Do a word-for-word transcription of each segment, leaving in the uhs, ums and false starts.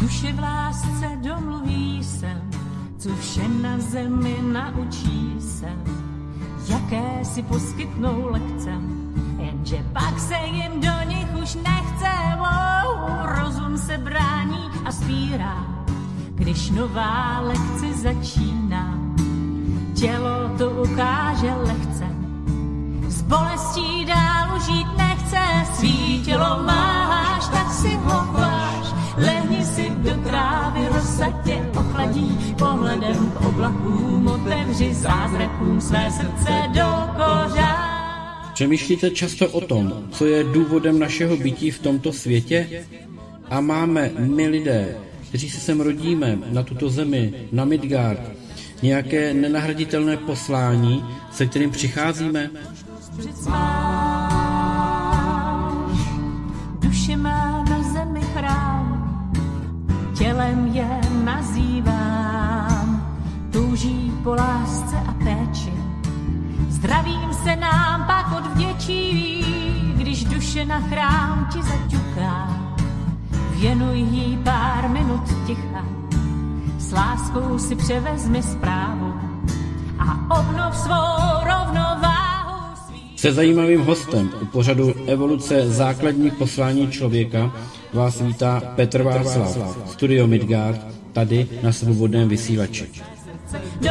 Duše v lásce domluví se, co vše na zemi naučí se, jaké si poskytnou lekce, jenže pak se jim do nich už nechce. Wow, rozum se brání a spírá, když nová lekce začíná. Tělo to ukáže lehce, s bolestí dál žít nechce. Svý tělo máš, tak si ho váž, lehni si do trávy, rosa tě ochladí, pohledem k oblakům otevři zázrakům své srdce do kořán. Přemýšlíte často o tom, co je důvodem našeho bytí v tomto světě? A máme my lidé, kteří se sem rodíme, na tuto zemi, na Midgard, nějaké nenahraditelné poslání, se kterým přicházíme? Duše má na zemi chrám, tělem je nazývám, touží po lásce a péči, zdravím se nám pak odvděčí, když duše na chrám ti zaťuká, věnuj jí pár minut ticha, s láskou si převezmi zprávu a obnov svou rovnováhu svých. Se zajímavým hostem u pořadu Evoluce základních poslání člověka vás vítá Petr Václav, Studio Midgard, tady na Svobodném vysílači. Do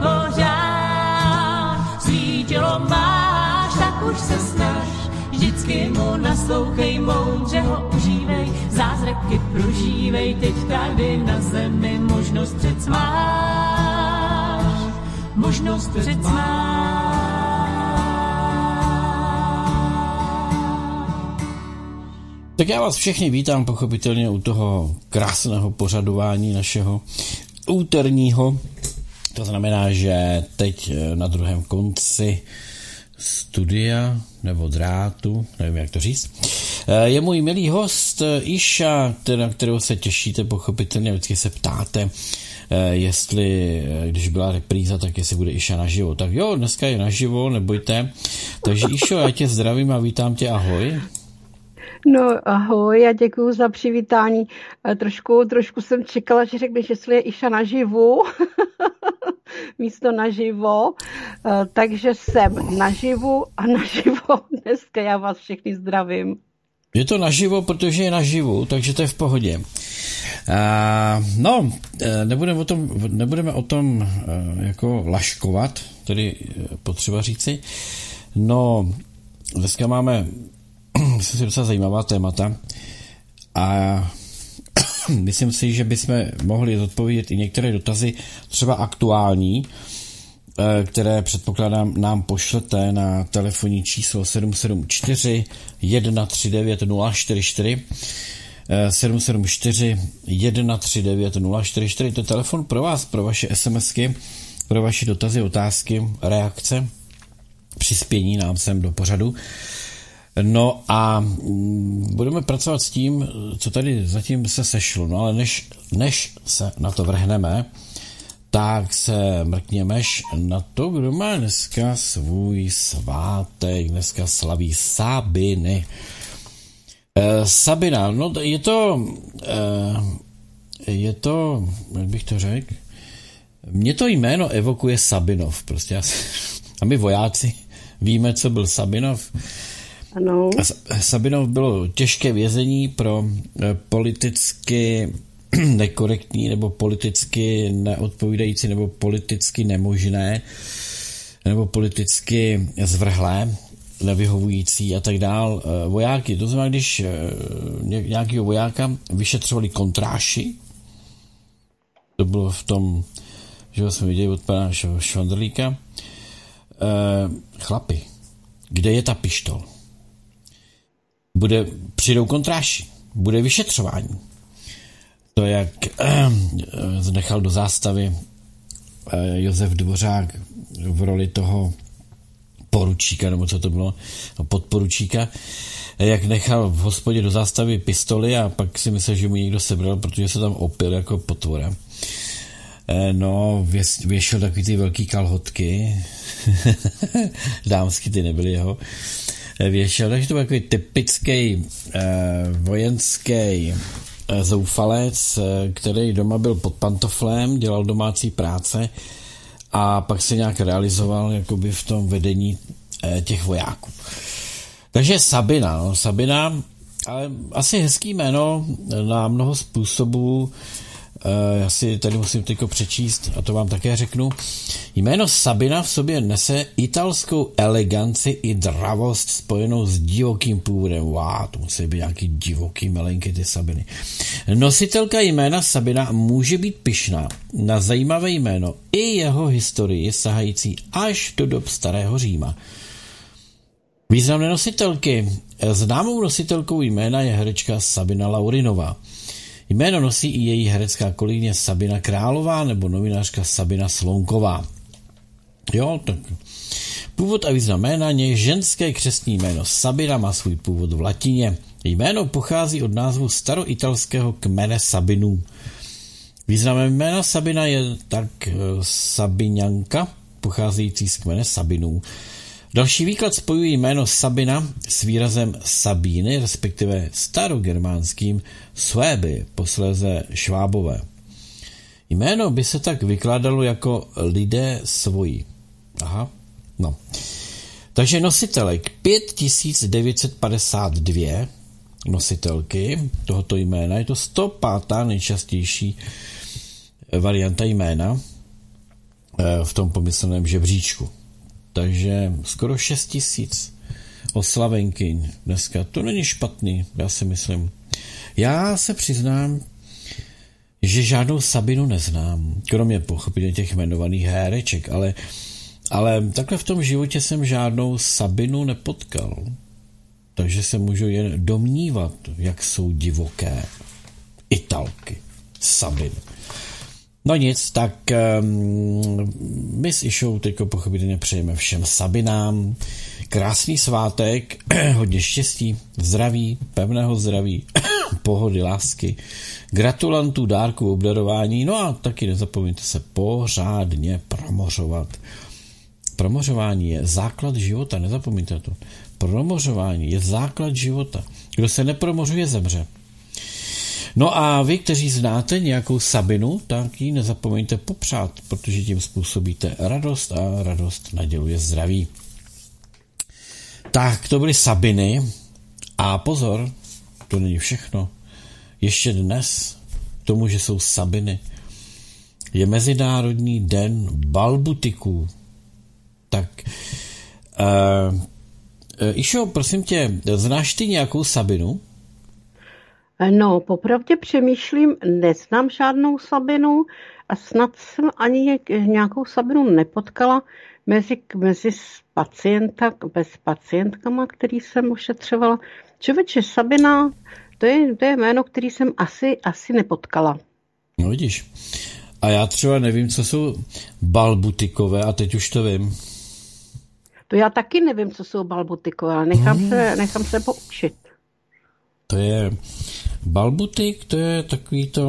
kořán svý tělo máš, tak už se snaž, vždycky mu naslouchej, moudře ho užívej, zázraky prožívej, teď tady na zemi možnost přec máš, možnost přec máš. Tak já vás všechny vítám pochopitelně u toho krásného pořadování našeho úterního. To znamená, že teď na druhém konci studia nebo drátu, nevím, jak to říct, je můj milý host Iša, na kterého se těšíte pochopitelně, vždycky se ptáte, jestli, když byla repríza, tak jestli bude Iša naživo. Tak jo, dneska je naživo, nebojte. Takže Išo, já tě zdravím a vítám tě, ahoj. No ahoj, a děkuju za přivítání. Trošku, trošku jsem čekala, že řekneš, jestli je Iša naživu, místo naživo, takže jsem naživu a naživo dneska já vás všechny zdravím. Je to naživo, protože je naživu, takže to je v pohodě. A, no, nebudeme o tom, nebudeme o tom jako laškovat, tedy potřeba říci. No, dneska máme myslím si docela zajímavá témata a myslím si, že bychom mohli zodpovědět i některé dotazy třeba aktuální, které předpokládám nám pošlete na telefonní číslo sedm sedm čtyři jedna tři devět nula čtyři čtyři sedm sedm čtyři jedna tři devět nula čtyři čtyři. To je telefon pro vás, pro vaše SMSky, pro vaše dotazy, otázky, reakce, přispění nám sem do pořadu. No a budeme pracovat s tím, co tady zatím se sešlo. No ale než, než se na to vrhneme, tak se mrkněmeš na to, kdo má dneska svůj svátek. Dneska slaví Sabiny. E, Sabina, no je to, e, je to, jak bych to řekl, mě to jméno evokuje Sabinov. Prostě já, a my vojáci víme, co byl Sabinov. Ano. Sabinov bylo těžké vězení pro politicky nekorektní nebo politicky neodpovídající nebo politicky nemožné nebo politicky zvrhlé, nevyhovující a tak dál vojáky. To znamená, když nějakého vojáka vyšetřovali kontráši, to bylo v tom, že jsme viděli od pana Švandrlíka, chlapi, kde je ta pištol? Bude, přijdou kontráši, bude vyšetřování. To, jak eh, nechal do zástavy eh, Josef Dvořák v roli toho poručíka, nebo co to bylo, podporučíka, jak nechal v hospodě do zástavy pistoli a pak si myslel, že mu někdo sebral, protože se tam opil jako potvora. Eh, no, věs, věšel takový ty velký kalhotky, dámsky ty nebyly jeho, věšel, takže to byl takový typický eh, vojenský zoufalec, který doma byl pod pantoflem, dělal domácí práce a pak se nějak realizoval jakoby v tom vedení těch vojáků. Takže Sabina, no, Sabina, ale asi hezký jméno na mnoho způsobů. Já si tady musím teďko přečíst a to vám také řeknu. Jméno Sabina v sobě nese italskou eleganci i dravost spojenou s divokým původem. Wow, to musí být nějaký divoký melenky ty Sabiny. Nositelka jména Sabina může být pyšná na zajímavé jméno i jeho historii sahající až do dob starého Říma. Významné nositelky. Známou nositelkou jména je herečka Sabina Laurinová. Jméno nosí i její herecká kolegyně Sabina Králová nebo novinářka Sabina Slonková. Jo, tak. Původ a význam jména je ženské křestní jméno Sabina, má svůj původ v latině. Jméno pochází od názvu staroitalského kmene Sabinů. Významem jména Sabina je tak Sabinianka, pocházející z kmene Sabinů. Další výklad spojuje jméno Sabina s výrazem Sabíny, respektive starogermánským Svéby, posléze Švábové. Jméno by se tak vykládalo jako lidé svoji. Aha, no. Takže nositelek pět tisíc devět set padesát dva nositelky tohoto jména, je to sto pátá nejčastější varianta jména v tom pomyslném žebříčku. Takže skoro šest tisíc oslavenkyň dneska. To není špatný, já si myslím. Já se přiznám, že žádnou Sabinu neznám, kromě pochopitelně těch jmenovaných hereček, ale, ale takhle v tom životě jsem žádnou Sabinu nepotkal. Takže se můžu jen domnívat, jak jsou divoké Italky, Sabiny. No nic, tak um, my s Išou teďko pochopitelně přejeme všem Sabinám krásný svátek, hodně štěstí, zdraví, pevného zdraví, pohody, lásky, gratulantů, dárků, obdarování, no a taky nezapomeňte se pořádně promořovat. Promořování je základ života, nezapomeňte to. Promořování je základ života. Kdo se nepromořuje, zemře. No a vy, kteří znáte nějakou Sabinu, tak ji nezapomeňte popřát, protože tím způsobíte radost a radost naděluje zdraví. Tak, to byly Sabiny. A pozor, to není všechno. Ještě dnes tomu, že jsou Sabiny, je Mezinárodní den balbutiků. Tak, uh, uh, Išo, prosím tě, znáš ty nějakou Sabinu? No, popravdě přemýšlím, neznám žádnou Sabinu a snad jsem ani nějakou Sabinu nepotkala mezi, mezi pacienta, bez pacientkama, který jsem ošetřovala. Člověče, Sabina, to je, to je jméno, který jsem asi, asi nepotkala. No vidíš. A já třeba nevím, co jsou balbutikové a teď už to vím. To já taky nevím, co jsou balbutikové, ale nechám, hmm. se, nechám se poučit. To je balbutik, to je takový to,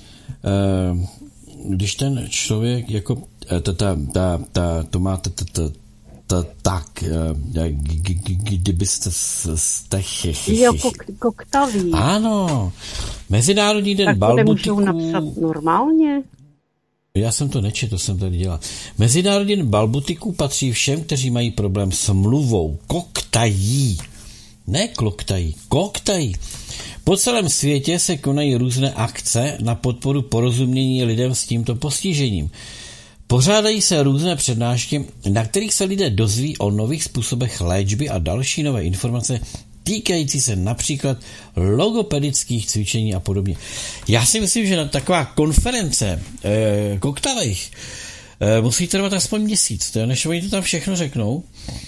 eh, když ten člověk jako ta, ta, ta, ta, to má ta, ta, ta, ta, tak, eh, kdybyste jste jo, koktaví. Ano, Mezinárodní den balbutiků. Tak to nemůžou napsat normálně? Já jsem to nečetl, to jsem tady dělal. Mezinárodní den balbutiků patří všem, kteří mají problém s mluvou, koktají. Ne kloktají, koktají. Po celém světě se konají různé akce na podporu porozumění lidem s tímto postižením. Pořádají se různé přednášky, na kterých se lidé dozví o nových způsobech léčby a další nové informace týkající se například logopedických cvičení a podobně. Já si myslím, že na taková konference eh, koktavých eh, musí trvat aspoň měsíc, než oni to tam všechno řeknou.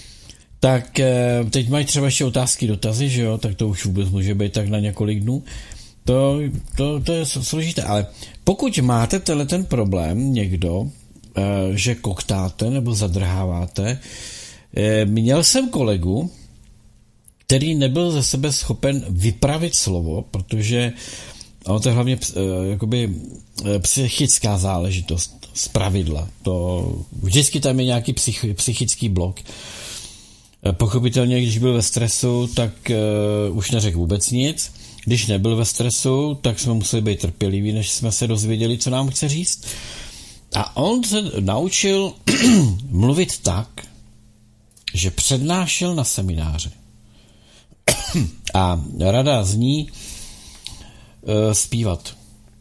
Tak teď mají třeba ještě otázky, dotazy, že jo, tak to už vůbec může být tak na několik dnů. To, to, to je složité, ale pokud máte tenhle ten problém někdo, že koktáte nebo zadrháváte, měl jsem kolegu, který nebyl ze sebe schopen vypravit slovo, protože ono to je hlavně jakoby psychická záležitost z pravidla. To, vždycky tam je nějaký psych, psychický blok. Pochopitelně, když byl ve stresu, tak uh, už neřekl vůbec nic když nebyl ve stresu, tak jsme museli být trpěliví, než jsme se dozvěděli, co nám chce říct. A on se naučil mluvit tak, že přednášel na semináři. A rada zní uh, zpívat.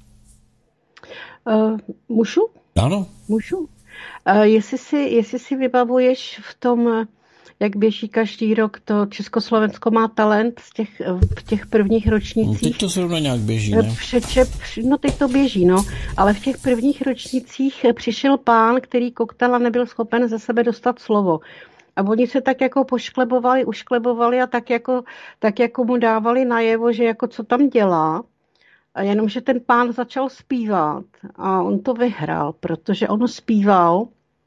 Uh, můžu? Ano. Můžu. Uh, jestli, si, jestli si vybavuješ v tom, jak běží každý rok, to Československo má talent z těch, v těch prvních ročnících. No, teď to zrovna nějak běží, ne? Přečep, no teď to běží, no. Ale v těch prvních ročnících přišel pán, který koktal a nebyl schopen ze sebe dostat slovo. A oni se tak jako pošklebovali, ušklebovali a tak jako, tak jako mu dávali najevo, že jako co tam dělá. A jenomže ten pán začal zpívat a on to vyhrál, protože on zpíval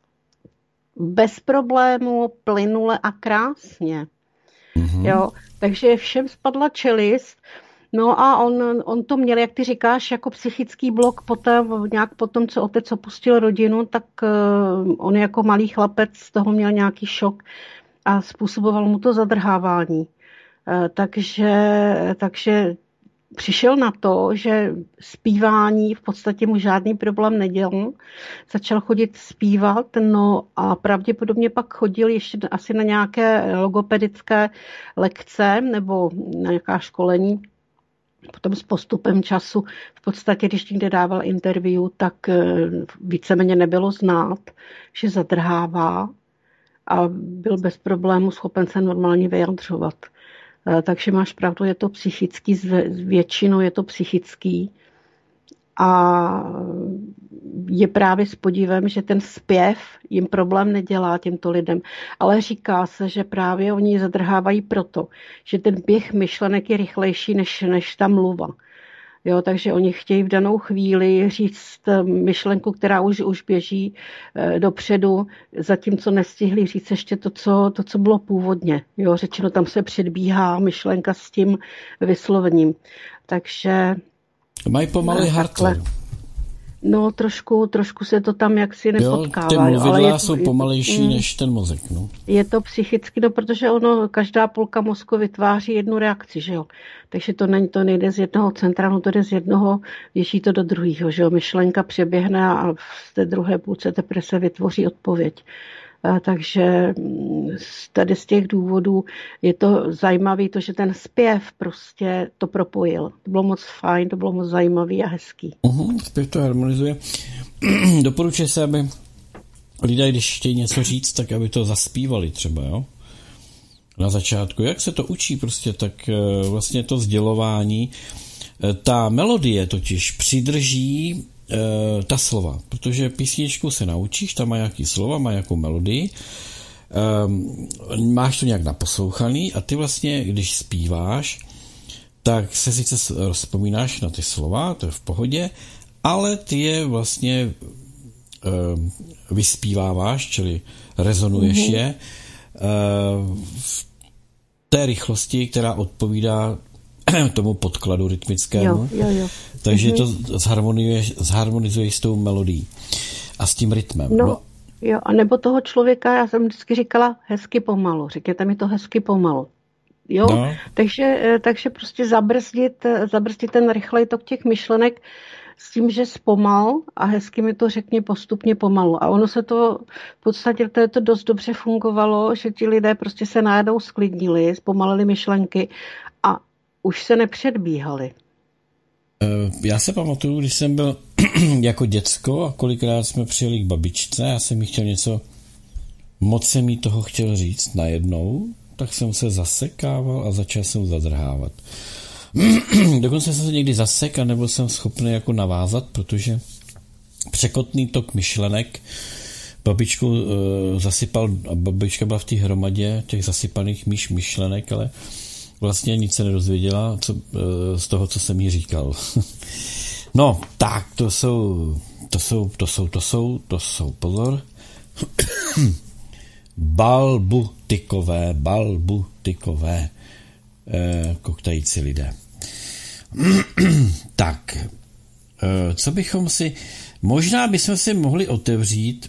bez problému, plynule a krásně. Mm-hmm. Jo, takže všem spadla čelist. No a on, on to měl, jak ty říkáš, jako psychický blok potom, nějak potom, co otec opustil rodinu, tak uh, on jako malý chlapec z toho měl nějaký šok a způsoboval mu to zadrhávání. Uh, takže, takže přišel na to, že zpívání v podstatě mu žádný problém nedělal. Začal chodit zpívat, no a pravděpodobně pak chodil ještě asi na nějaké logopedické lekce nebo na nějaká školení. Potom s postupem času, v podstatě, když někde dával interview, tak víceméně nebylo znát, že zadrhává a byl bez problému schopen se normálně vyjadřovat. Takže máš pravdu, je to psychický, většinou je to psychický. A je právě s podívem, že ten zpěv jim problém nedělá těmto lidem. Ale říká se, že právě oni zadrhávají proto, že ten běh myšlenek je rychlejší než, než ta mluva. Jo, takže oni chtějí v danou chvíli říct myšlenku, která už, už běží e, dopředu, zatímco nestihli říct ještě to, co, to, co bylo původně. Jo, řečeno, tam se předbíhá myšlenka s tím vyslovením. Takže mají pomalý hardware. No, trošku, trošku se to tam jaksi nepotkává. Jo, ty mluvidla ale je, jsou pomalejší mm, než ten mozek. No. Je to psychicky, no, protože ono, každá půlka mozku vytváří jednu reakci, že jo. Takže to, není, to nejde z jednoho centra, no to jde z jednoho, běží to do druhého, že jo. Myšlenka přeběhne a v té druhé půlce teprve se vytvoří odpověď. A takže tady z těch důvodů je to zajímavé, to, že ten zpěv prostě to propojil. To bylo moc fajn, to bylo moc zajímavý a hezký. Uhum, zpěv to harmonizuje. Doporučuje se, aby lidé, když chtějí něco říct, tak aby to zaspívali třeba, jo? Na začátku. Jak se to učí prostě, tak vlastně to sdělování, ta melodie totiž přidrží e, ta slova, protože písničku se naučíš, tam má nějaký slova, má nějakou melodii, e, máš to nějak naposlouchaný a ty vlastně, když zpíváš, tak se sice vzpomínáš na ty slova, to je v pohodě, ale ty je vlastně e, vyspíváváš, čili rezonuješ mm-hmm. je e, v té rychlosti, která odpovídá tomu podkladu rytmickému. Jo, jo, jo. Takže mm-hmm. to zharmonizuješ, zharmonizuješ s tou melodií a s tím rytmem. No, no. Jo, a nebo toho člověka, já jsem vždycky říkala hezky pomalu. Řekněte mi to hezky pomalu. Jo, no. takže, takže prostě zabrzdit, zabrzdit ten rychlej tok těch myšlenek s tím, že zpomal a hezky mi to řekni postupně pomalu. A ono se to v podstatě to, to dost dobře fungovalo, že ti lidé prostě se najednou sklidnili, zpomalili myšlenky a už se nepředbíhali. Já se pamatuju, když jsem byl jako děcko a kolikrát jsme přijeli k babičce, já jsem jí chtěl něco, moc jsem jí toho chtěl říct najednou, tak jsem se zasekával a začal jsem zadrhávat. Dokonce jsem se někdy zasek a nebyl jsem schopný jako navázat, protože překotný tok myšlenek babičku uh, zasypal, a babička byla v té hromadě těch zasypaných myš myšlenek, ale vlastně nic se nedozvěděla co, uh, z toho, co jsem jí říkal. No, tak, to jsou, to jsou, to jsou, to jsou, to jsou, pozor, balbutikové, balbutikové eh, koktající lidé. Tak, eh, co bychom si, možná bychom si mohli otevřít,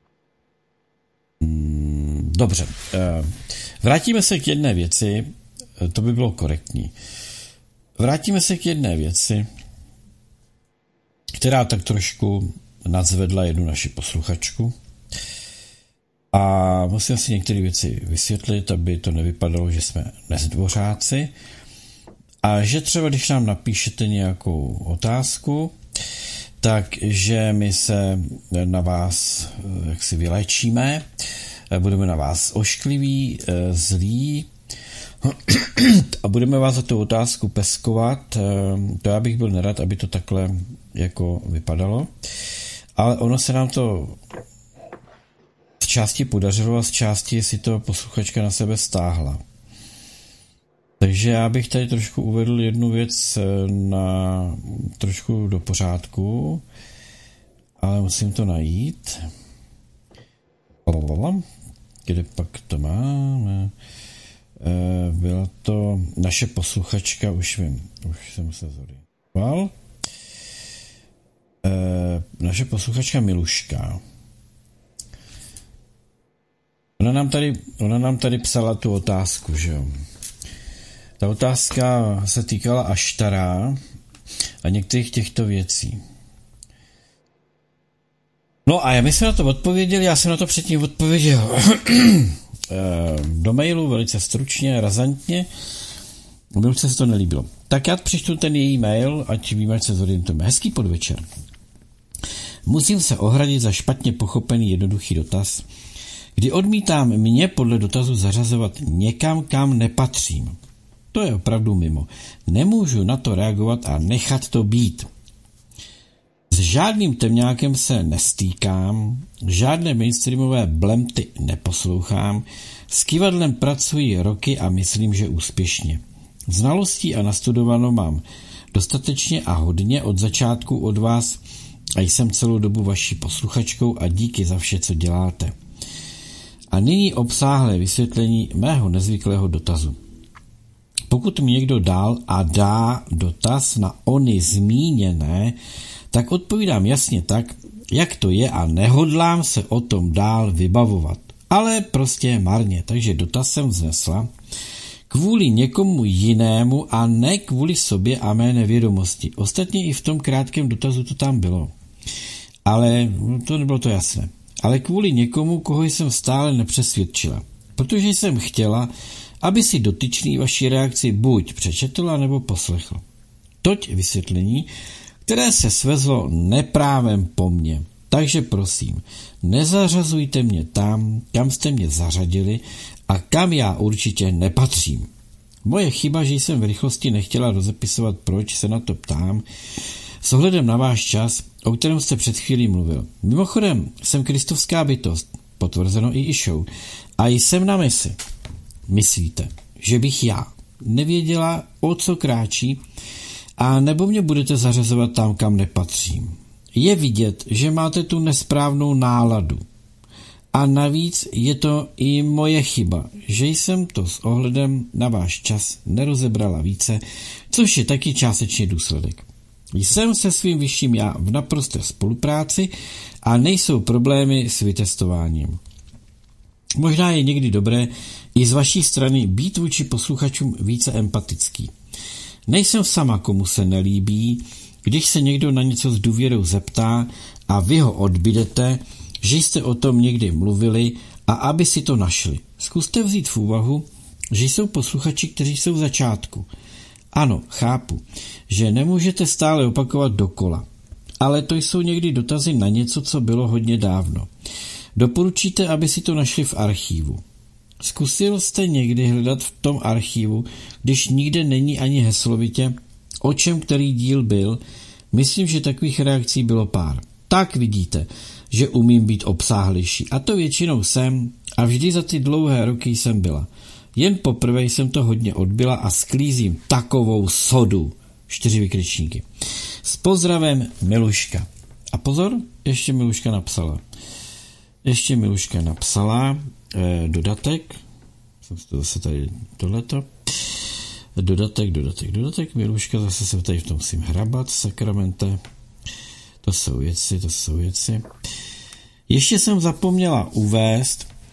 hmm, dobře, eh, vrátíme se k jedné věci, to by bylo korektní. Vrátíme se k jedné věci, která tak trošku nadzvedla jednu naši posluchačku. A musím si některé věci vysvětlit, aby to nevypadalo, že jsme nezdvořáci. A že třeba, když nám napíšete nějakou otázku, takže my se na vás jaksi vyléčíme, budeme na vás oškliví, zlí a budeme vás za tu otázku peskovat. To já bych byl nerad, aby to takhle jako vypadalo. Ale ono se nám to z části podařilo a z části si to posluchačka na sebe stáhla. Takže já bych tady trošku uvedl jednu věc na trošku do pořádku, ale musím to najít. Kde pak to máme? Byla to naše posluchačka, už vím, už jsem se zorientoval. Naše posluchačka Miluška. Ona nám tady, ona nám tady psala tu otázku, že jo. Ta otázka se týkala Aštara a některých těchto věcí. No a já my jsme na to odpověděli, já jsem na to předtím odpověděl do mailu velice stručně, razantně. Milce se to nelíbilo. Tak já přečtu ten její mail, ať víme, ať se zorientujeme. Hezký podvečer. Musím se ohradit za špatně pochopený jednoduchý dotaz, kdy odmítám mě podle dotazu zařazovat někam, kam nepatřím. To je opravdu mimo. Nemůžu na to reagovat a nechat to být. S žádným temňákem se nestýkám, žádné mainstreamové blemty neposlouchám, s kivadlem pracuji roky a myslím, že úspěšně. Znalostí a nastudovanou mám dostatečně a hodně od začátku od vás a jsem celou dobu vaší posluchačkou a díky za vše, co děláte. A nyní obsáhlé vysvětlení mého nezvyklého dotazu. Pokud mi někdo dal a dá dotaz na ony zmíněné, tak odpovídám jasně tak, jak to je a nehodlám se o tom dál vybavovat. Ale prostě marně, takže dotaz jsem vznesla kvůli někomu jinému a ne kvůli sobě a mé nevědomosti. Ostatně i v tom krátkém dotazu to tam bylo. Ale to nebylo to jasné. Ale kvůli někomu, koho jsem stále nepřesvědčila. Protože jsem chtěla, aby si dotyčný vaši reakci buď přečetla nebo poslechl. Toť vysvětlení, které se svezlo neprávem po mně. Takže prosím, nezařazujte mě tam, kam jste mě zařadili a kam já určitě nepatřím. Moje chyba, že jsem v rychlosti nechtěla rozepisovat, proč se na to ptám, s ohledem na váš čas, o kterém jste před chvílí mluvil. Mimochodem, jsem kristovská bytost, potvrzeno i Išou, a jsem na misi. Myslíte, že bych já nevěděla, o co kráčí, a nebo mě budete zařazovat tam, kam nepatřím? Je vidět, že máte tu nesprávnou náladu. A navíc je to i moje chyba, že jsem to s ohledem na váš čas nerozebrala více, což je taky částečně důsledek. Jsem se svým vyšším já v naprosté spolupráci a nejsou problémy s vytestováním. Možná je někdy dobré i z vaší strany být vůči posluchačům více empatický. Nejsem sama, komu se nelíbí, když se někdo na něco s důvěrou zeptá a vy ho odbydete, že jste o tom někdy mluvili a aby si to našli. Zkuste vzít v úvahu, že jsou posluchači, kteří jsou v začátku. Ano, chápu, že nemůžete stále opakovat dokola, ale to jsou někdy dotazy na něco, co bylo hodně dávno. Doporučíte, aby si to našli v archívu. Zkusil jste někdy hledat v tom archívu, když nikde není ani heslovitě, o čem který díl byl? Myslím, že takových reakcí bylo pár. Tak vidíte, že umím být obsáhlejší. A to většinou jsem a vždy za ty dlouhé roky jsem byla. Jen poprvé jsem to hodně odbyla a sklízím takovou sodu. Čtyři vykřičníky. S pozdravem Miluška. A pozor, ještě Miluška napsala. Ještě Miluška napsala eh, dodatek. Jsem to zase tady tohleto. Dodatek, dodatek, dodatek. Miluška, zase se tady v tom musím hrabat. Sakramente. To jsou věci, to jsou věci. Ještě jsem zapomněla uvést,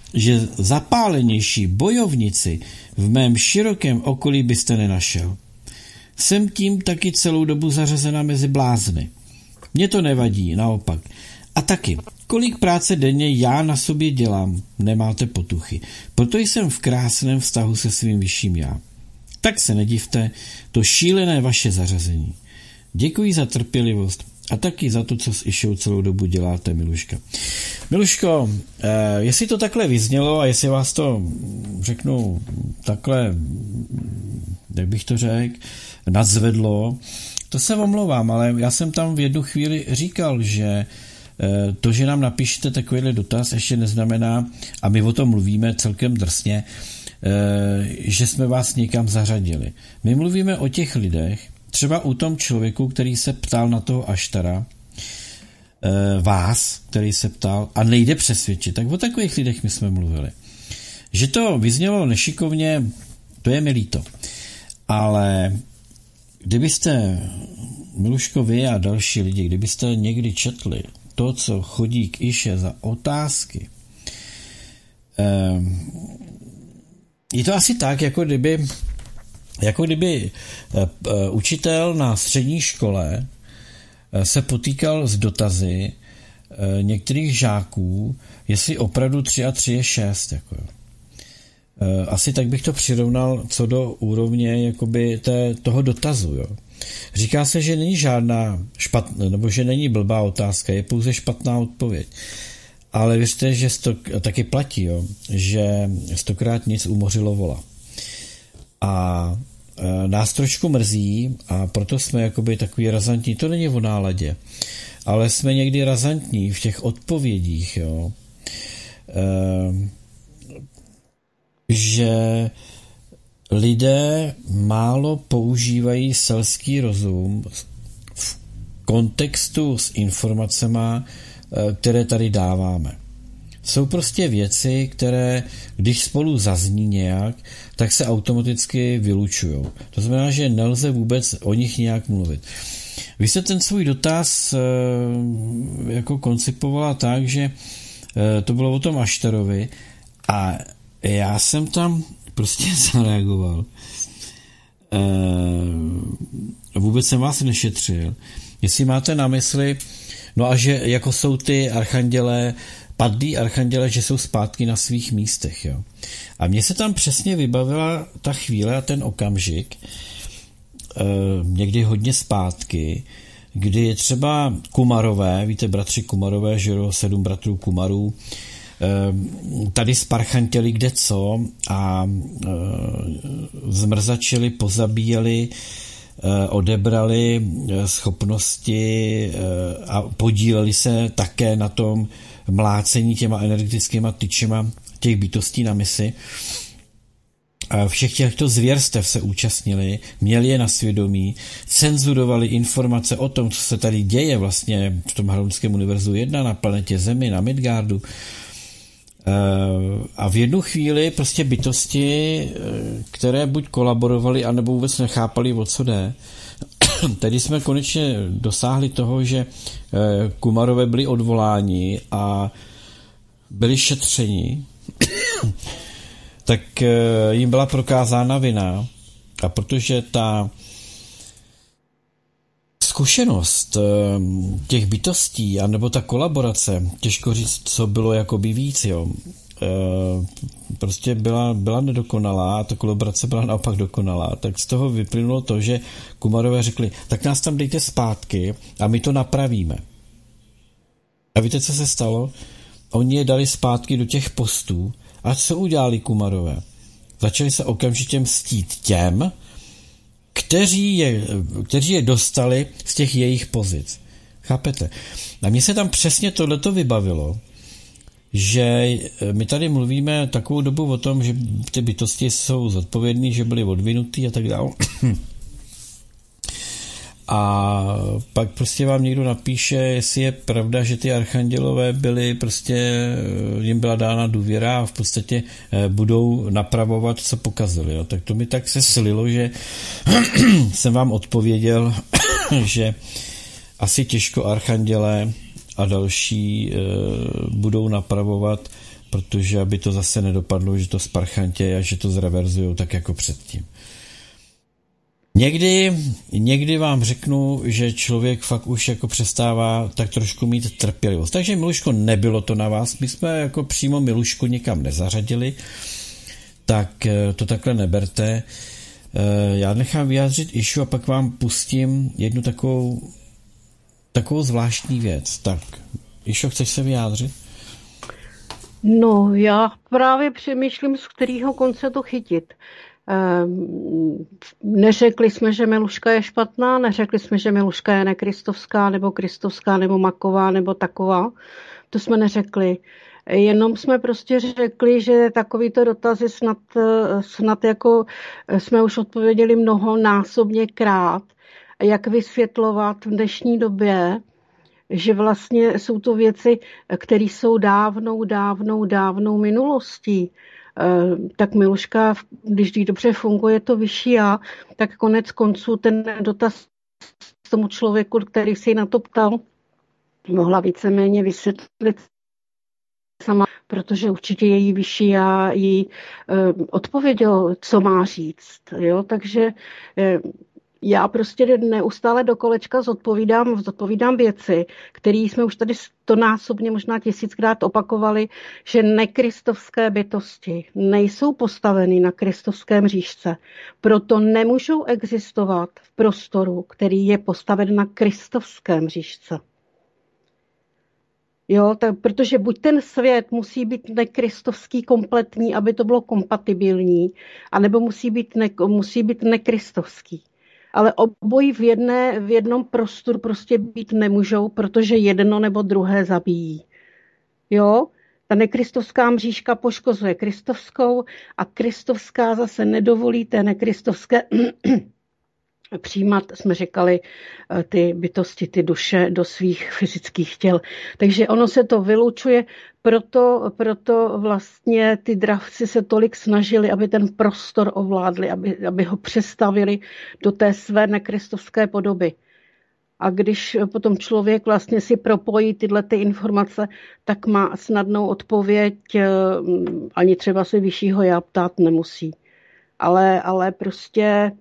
že zapálenější bojovnici v mém širokém okolí byste nenašel. Jsem tím taky celou dobu zařazena mezi blázny. Mně to nevadí, naopak. A taky, kolik práce denně já na sobě dělám, nemáte potuchy. Proto jsem v krásném vztahu se svým vyšším já. Tak se nedivte, to šílené vaše zařazení. Děkuji za trpělivost a taky za to, co s Išou celou dobu děláte, Miluška. Miluško, eh, jestli to takhle vyznělo a jestli vás to, řeknu, takhle, jak bych to řekl, nadzvedlo, to se omlouvám, ale já jsem tam v jednu chvíli říkal, že to, že nám napíšete takovýhle dotaz, ještě neznamená, a my o tom mluvíme celkem drsně, že jsme vás někam zařadili. My mluvíme o těch lidech, třeba u tom člověku, který se ptal na toho Aštara, vás, který se ptal a nejde přesvědčit, tak o takových lidech my jsme mluvili. Že to vyznělo nešikovně, to je mi líto. Ale kdybyste, Miluško, vy a další lidi, kdybyste někdy četli to, co chodí k Iše za otázky, je to asi tak, jako kdyby, jako kdyby učitel na střední škole se potýkal s dotazy některých žáků, jestli opravdu tři a tři je šest. Jako. Asi tak bych to přirovnal co do úrovně jakoby té, toho dotazu. Jo. Říká se, že není žádná špatná, nebo že není blbá otázka, je pouze špatná odpověď. Ale věřte, že sto, taky platí, jo, že stokrát nic umořilo vola. A e, nás trošku mrzí a proto jsme jakoby takový razantní, to není o náladě, ale jsme někdy razantní v těch odpovědích, jo. E, že lidé málo používají selský rozum v kontextu s informacemi, které tady dáváme. Jsou prostě věci, které, když spolu zazní nějak, tak se automaticky vylučují. To znamená, že nelze vůbec o nich nějak mluvit. Vy jste ten svůj dotaz jako koncipovala tak, že to bylo o tom Aštarovi a já jsem tam prostě zareagoval. Vůbec jsem vás nešetřil. Jestli máte na mysli, no a že jako jsou ty archandělé, padlí archandělé, že jsou zpátky na svých místech. Jo. A mně se tam přesně vybavila ta chvíle a ten okamžik, eh, někdy hodně zpátky, kdy je třeba Kumarové, víte, bratři Kumarové, že jo, sedm bratrů Kumarů, eh, tady sparchantěli kde co a eh, zmrzačili, pozabíjeli, odebrali schopnosti a podíleli se také na tom mlácení těma energetickýma tyčema těch bytostí na misi. Všech těchto zvěrstev se účastnili, měli je na svědomí, cenzurovali informace o tom, co se tady děje vlastně v tom Harmonském univerzu jedna na planetě Zemi, na Midgardu. A v jednu chvíli prostě bytosti, které buď kolaborovaly, anebo vůbec nechápali, o co jde. Tedy jsme konečně dosáhli toho, že Kumarové byli odvoláni a byli šetřeni, tak jim byla prokázána vina. A protože ta zkušenost těch bytostí, anebo ta kolaborace, těžko říct, co bylo jakoby víc, jo, prostě byla, byla nedokonalá a ta kolaborace byla naopak dokonalá, tak z toho vyplynulo to, že Kumarové řekli, tak nás tam dejte zpátky a my to napravíme. A víte, co se stalo? Oni je dali zpátky do těch postů a co udělali Kumarové? Začali se okamžitě mstít těm, kteří je, kteří je dostali z těch jejich pozic. Chápete? A mně se tam přesně tohleto vybavilo, že my tady mluvíme takovou dobu o tom, že ty bytosti jsou zodpovědný, že byly odvinutý a tak dále. A pak prostě vám někdo napíše, jestli je pravda, že ty archandělové byly prostě, jim byla dána důvěra a v podstatě budou napravovat, co pokazili. Jo. Tak to mi tak se slilo, že jsem vám odpověděl, že asi těžko archandělé a další budou napravovat protože aby to zase nedopadlo, že to sparchantě a že to zreverzujou tak jako předtím. Někdy, někdy vám řeknu, že člověk fakt už jako přestává tak trošku mít trpělivost. Takže Miluško, nebylo to na vás, my jsme jako přímo Milušku nikam nezařadili, tak to takhle neberte. Já nechám vyjádřit Išu a pak vám pustím jednu takovou, takovou zvláštní věc. Tak, Išo, chceš se vyjádřit? No, já právě přemýšlím, z kterého konce to chytit. Neřekli jsme, že Miluška je špatná, neřekli jsme, že Miluška je nekristovská, nebo kristovská, nebo maková, nebo taková. To jsme neřekli. Jenom jsme prostě řekli, že takovýto dotazy snad, snad jako jsme už odpověděli mnohonásobně krát, jak vysvětlovat v dnešní době, že vlastně jsou to věci, které jsou dávnou, dávnou, dávnou minulostí. Tak Miluška, když jí dobře funguje to vyšší já, tak konec konců ten dotaz tomu člověku, který se jí na to ptal, mohla víceméně vysvětlit sama, protože určitě její vyšší já jí odpověděl, co má říct. Jo? Takže já prostě neustále do kolečka zodpovídám, zodpovídám věci, které jsme už tady stonásobně, možná tisíckrát opakovali, že nekristovské bytosti nejsou postaveny na kristovském říšce. Proto nemůžou existovat v prostoru, který je postaven na kristovském říšce. Jo, tak, protože buď ten svět musí být nekristovský kompletní, aby to bylo kompatibilní, anebo musí být, ne, musí být nekristovský. Ale obojí v, jedné, v jednom prostoru prostě být nemůžou, protože jedno nebo druhé zabíjí. Jo? Ta nekristovská mřížka poškozuje kristovskou a kristovská zase nedovolí té nekristovské přijímat, jsme říkali, ty bytosti, ty duše do svých fyzických těl. Takže ono se to vylučuje, proto, proto vlastně ty dravci se tolik snažili, aby ten prostor ovládli, aby, aby ho přestavili do té své nekristovské podoby. A když potom člověk vlastně si propojí tyhle ty informace, tak má snadnou odpověď, ani třeba se vyššího já ptát nemusí. Ale, ale prostě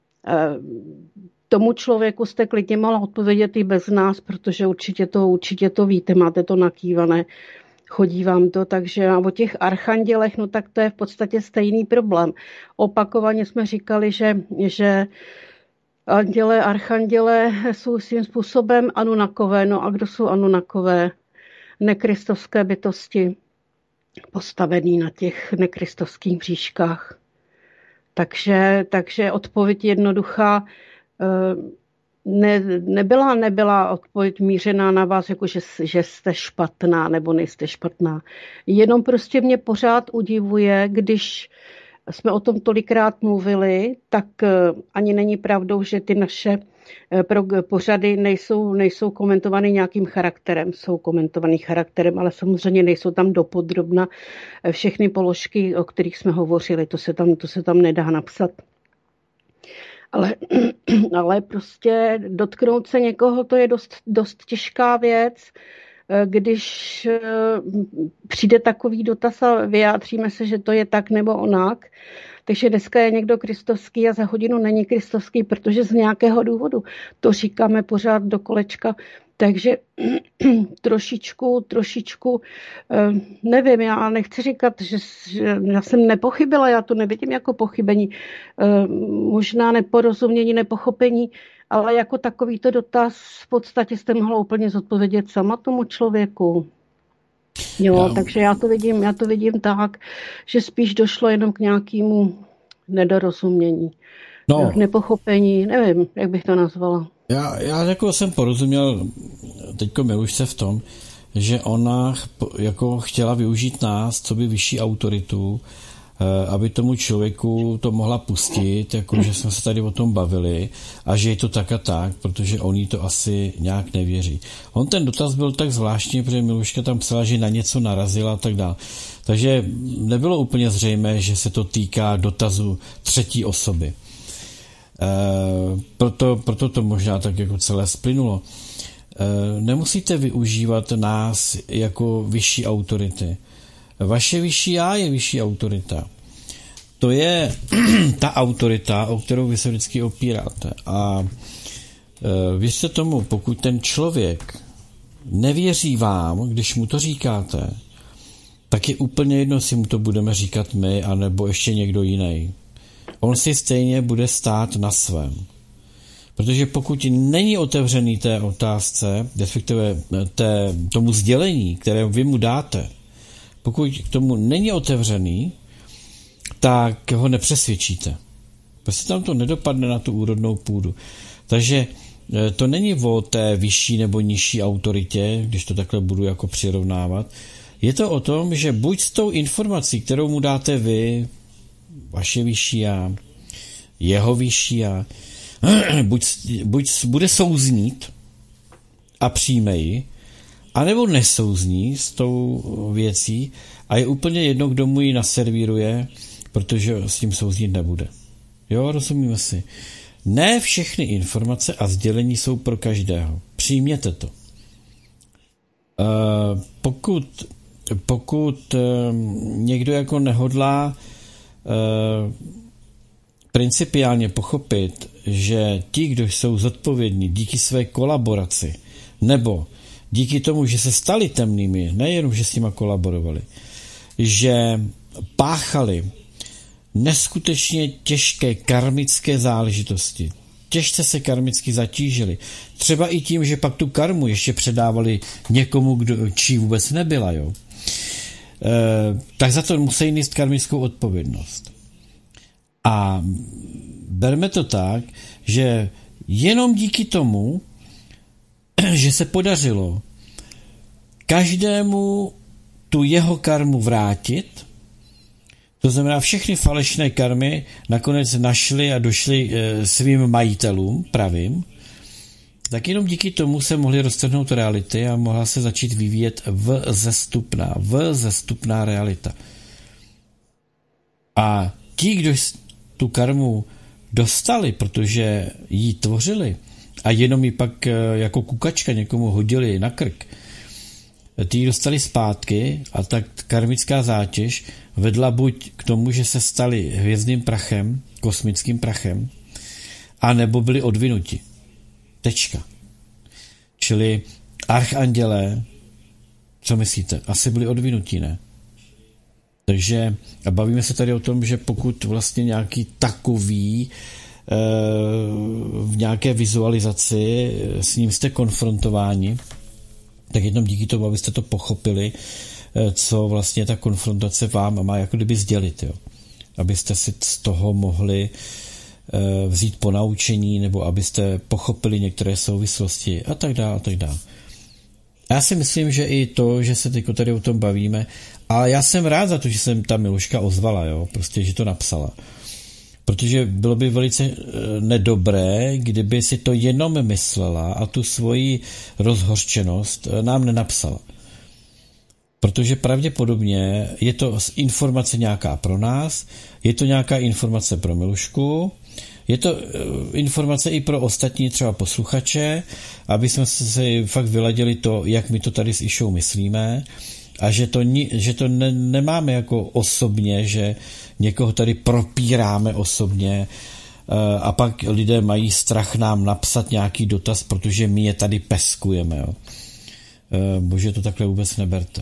tomu člověku jste klidně mohla odpovědět i bez nás, protože určitě to, určitě to víte, máte to nakývané, chodí vám to, takže o těch archandělech, no tak to je v podstatě stejný problém. Opakovaně jsme říkali, že, že anděle, archanděle jsou svým způsobem anunakové, no a kdo jsou anunakové? Nekristovské bytosti, postavený na těch nekristovských bříškách. Takže, takže odpověď jednoduchá ne, nebyla, nebyla odpověď mířená na vás, jako že, že jste špatná nebo nejste špatná. Jenom prostě mě pořád udivuje, když jsme o tom tolikrát mluvili, tak ani není pravdou, že ty naše pořady nejsou, nejsou komentovány nějakým charakterem. Jsou komentovaný charakterem, ale samozřejmě nejsou tam dopodrobna všechny položky, o kterých jsme hovořili. To se tam, to se tam nedá napsat. Ale, ale prostě dotknout se někoho, to je dost, dost těžká věc. Když přijde takový dotaz a vyjádříme se, že to je tak nebo onak, takže dneska je někdo kristovský a za hodinu není kristovský, protože z nějakého důvodu. To říkáme pořád do kolečka. Takže trošičku, trošičku, nevím, já nechci říkat, že, že já jsem nepochybila, já to nevidím jako pochybení, možná neporozumění, nepochopení, ale jako takovýto dotaz v podstatě jste mohla úplně zodpovědět sama tomu člověku. Jo, já... takže já to vidím, já to vidím tak, že spíš došlo jenom k nějakému nedorozumění, no. K nepochopení, nevím, jak bych to nazvala. Já, já jako jsem porozuměl teďko Milušce v tom, že ona jako chtěla využít nás, co by vyšší autoritu, aby tomu člověku to mohla pustit, jako že jsme se tady o tom bavili a že je to tak a tak, protože on jí to asi nějak nevěří. On ten dotaz byl tak zvláštní, protože Miluška tam psala, že na něco narazila a tak dále. Takže nebylo úplně zřejmé, že se to týká dotazu třetí osoby. E, proto, proto to možná tak jako celé splynulo. E, nemusíte využívat nás jako vyšší autority. Vaše vyšší já je vyšší autorita. To je ta autorita, o kterou vy se vždycky opíráte. A e, věřte tomu, pokud ten člověk nevěří vám, když mu to říkáte, tak je úplně jedno, jestli mu to budeme říkat my, anebo ještě někdo jiný. On si stejně bude stát na svém. Protože pokud není otevřený té otázce, respektive té, tomu sdělení, které vy mu dáte, pokud k tomu není otevřený, tak ho nepřesvědčíte. Prostě tam to nedopadne na tu úrodnou půdu. Takže to není o té vyšší nebo nižší autoritě, když to takhle budu jako přirovnávat. Je to o tom, že buď s tou informací, kterou mu dáte vy, vaše vyšší já, jeho vyšší já, buď, buď bude souznít a přijme ji, anebo nesouzní s tou věcí a je úplně jedno, kdo mu ji naservíruje, protože s tím souznít nebude. Jo, rozumíme si. Ne všechny informace a sdělení jsou pro každého. Přijměte to. Uh, pokud pokud uh, někdo jako nehodlá uh, principiálně pochopit, že ti, kdo jsou zodpovědní díky své kolaboraci, nebo díky tomu, že se stali temnými, nejenom, že s nima kolaborovali, že páchali neskutečně těžké karmické záležitosti, těžce se karmicky zatížili, třeba i tím, že pak tu karmu ještě předávali někomu, kdo, čí vůbec nebyla, jo. E, tak za to musí nést karmickou odpovědnost. A berme to tak, že jenom díky tomu, že se podařilo každému tu jeho karmu vrátit, to znamená všechny falešné karmy nakonec našli a došli e, svým majitelům pravým, tak jenom díky tomu se mohly roztrhnout reality a mohla se začít vyvíjet vzestupná, vzestupná realita. A ti, kdo tu karmu dostali, protože ji tvořili a jenom ji pak jako kukačka někomu hodili na krk, ty ji dostali zpátky a tak karmická zátěž vedla buď k tomu, že se stali hvězdným prachem, kosmickým prachem, a nebo byli odvinuti. Tečka. Čili archandělé, co myslíte? Asi byli odvinutí, ne? Takže a bavíme se tady o tom, že pokud vlastně nějaký takový e, v nějaké vizualizaci s ním jste konfrontováni, tak jenom díky tomu, abyste to pochopili, co vlastně ta konfrontace vám má jako kdyby sdělit, jo. Abyste si z toho mohli vzít ponaučení, nebo abyste pochopili některé souvislosti a tak dále a tak dále. Já si myslím, že i to, že se teď tady o tom bavíme, a já jsem rád za to, že jsem ta Miluška ozvala, jo, prostě, že to napsala. Protože bylo by velice nedobré, kdyby si to jenom myslela a tu svoji rozhořčenost nám nenapsala. Protože pravděpodobně je to informace nějaká pro nás, je to nějaká informace pro Milušku, je to informace i pro ostatní třeba posluchače, aby jsme si fakt vyladili to, jak my to tady s Išou myslíme, a že to, že to ne, nemáme jako osobně, že někoho tady propíráme osobně a pak lidé mají strach nám napsat nějaký dotaz, protože my je tady peskujeme. Jo. Bože, to takhle vůbec neberte.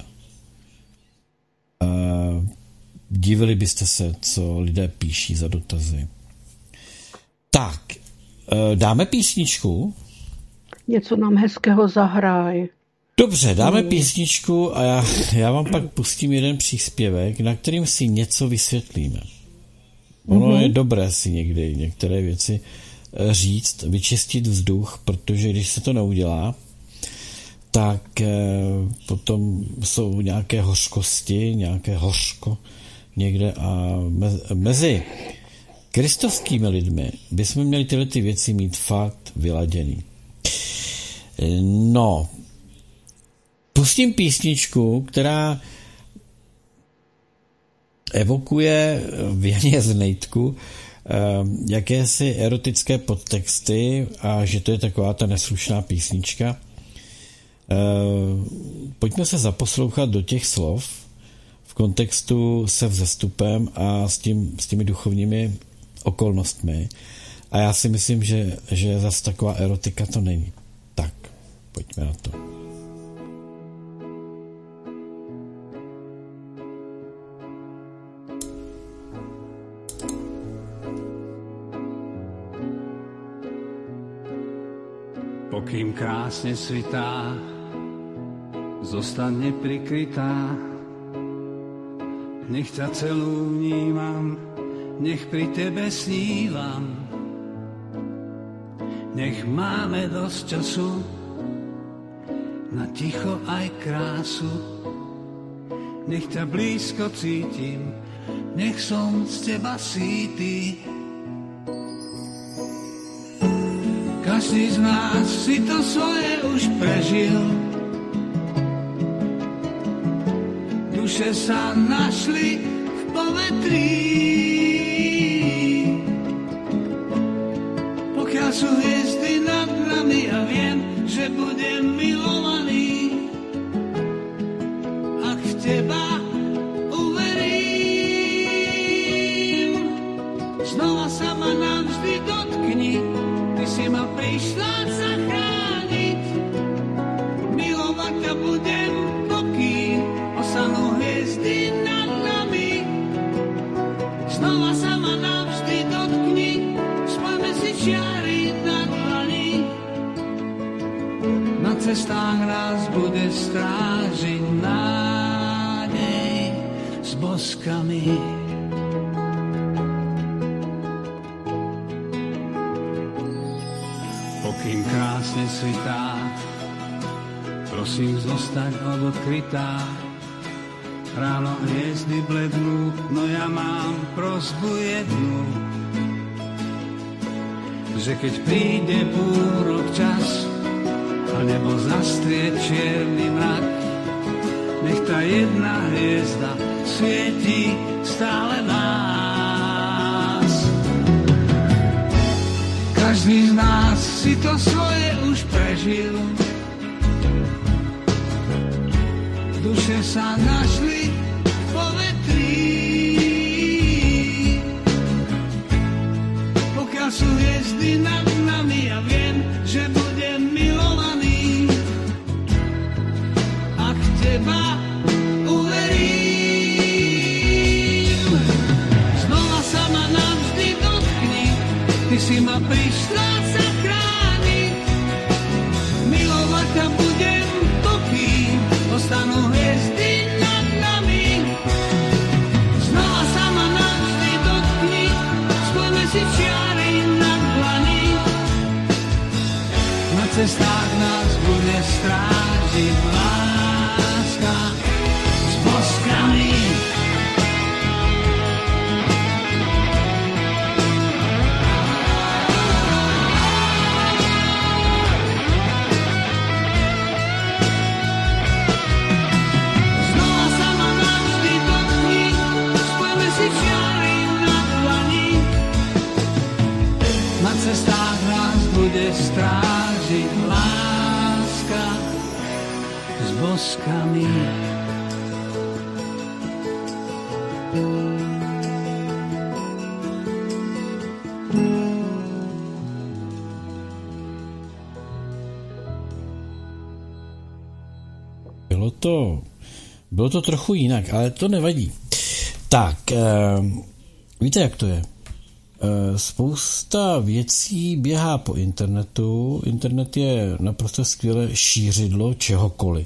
Divili byste se, co lidé píší za dotazy. Tak, dáme písničku? Něco nám hezkého zahraj. Dobře, dáme písničku a já, já vám pak pustím jeden příspěvek, na kterým si něco vysvětlíme. Ono mm-hmm. je dobré si někdy některé věci říct, vyčistit vzduch, protože když se to neudělá, tak eh, potom jsou nějaké hořkosti, nějaké hořko někde a mezi, mezi kristovskými lidmi bychom měli tyhle ty věci mít fakt vyladěný. No, pustím písničku, která evokuje v Janě Znejtku eh, jakési erotické podtexty a že to je taková ta neslušná písnička. Eh, pojďme se zaposlouchat do těch slov. v kontextu se vzestupem a s, tím, s těmi duchovními okolnostmi. A já si myslím, že, že zase taková erotika to není. Tak, pojďme na to. Pokým krásne svitá, zostaň neprikrytá. Nech ťa celú vnímam, nech pri tebe snívam. Nech máme dosť času na ticho aj krásu. Nech ťa blízko cítim, nech som z teba sýty. Každý z nás si to svoje už prežil. Duše sa našli v povetrí. Pokiaľ sú hviezdy nad nami a viem, že budem milovaný, ak v teba uverím, znova sa ma navždy dotkni. Ty si ma prišla zachrániť, milovať ťa budem, pokým ostanú hviezdy nad nami. Znova sa ma navždy dotkni, spojme si čiary na dlani. Na cestách nás bude strážiť nádej s boskami. Pokým krásne svitá, prosím zostať odkrytá. Ráno hviezdy blednú, no ja mám prosbu jednu, že keď príde búrok čas a nebo zastrie čierny mrak, nech tá jedna hviezda svieti stále nás. Každý z nás si to svoje už prežil. Duše sa našli v povetrí. Pokiaľ sú hviezdy nad nami, ja viem, že budem milovaný. Ak teba uverím, znova sa ma navždy dotkni. Ty si ma prišla zachrániť, milovať ťa budem, pokým ostanú hviezdy nad nami. Znova sa ma navždy dotkni, spojme si čiary na dlani. Na cestách nás bude strážiť láska s boskami. Na cestách nás bude strážiť láska s boskami. Bylo to, bylo to trochu jinak, ale to nevadí. Tak, eh, víte, jak to je? Spousta věcí běhá po internetu. Internet je naprosto skvělé šířidlo čehokoliv.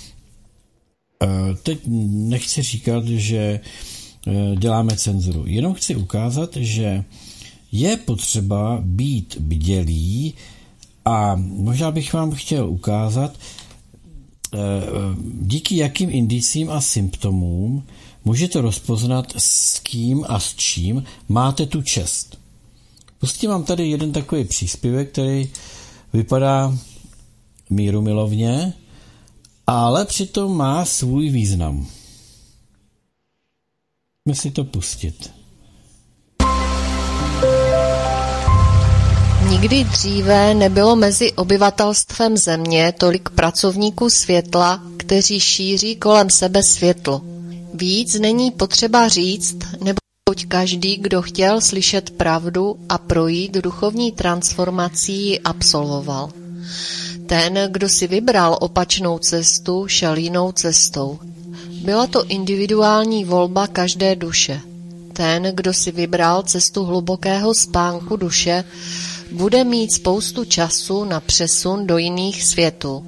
Teď nechci říkat, že děláme cenzuru. Jenom chci ukázat, že je potřeba být bdělý a možná bych vám chtěl ukázat, díky jakým indicím a symptomům můžete rozpoznat, s kým a s čím máte tu čest. Pustím vám tady jeden takový příspěvek, který vypadá mírumilovně, ale přitom má svůj význam. Můžeme si to pustit. Nikdy dříve nebylo mezi obyvatelstvem země tolik pracovníků světla, kteří šíří kolem sebe světlo. Víc není potřeba říct, neboť každý, kdo chtěl slyšet pravdu a projít duchovní transformací, ji absolvoval. Ten, kdo si vybral opačnou cestu, šel jinou cestou. Byla to individuální volba každé duše. Ten, kdo si vybral cestu hlubokého spánku duše, bude mít spoustu času na přesun do jiných světů.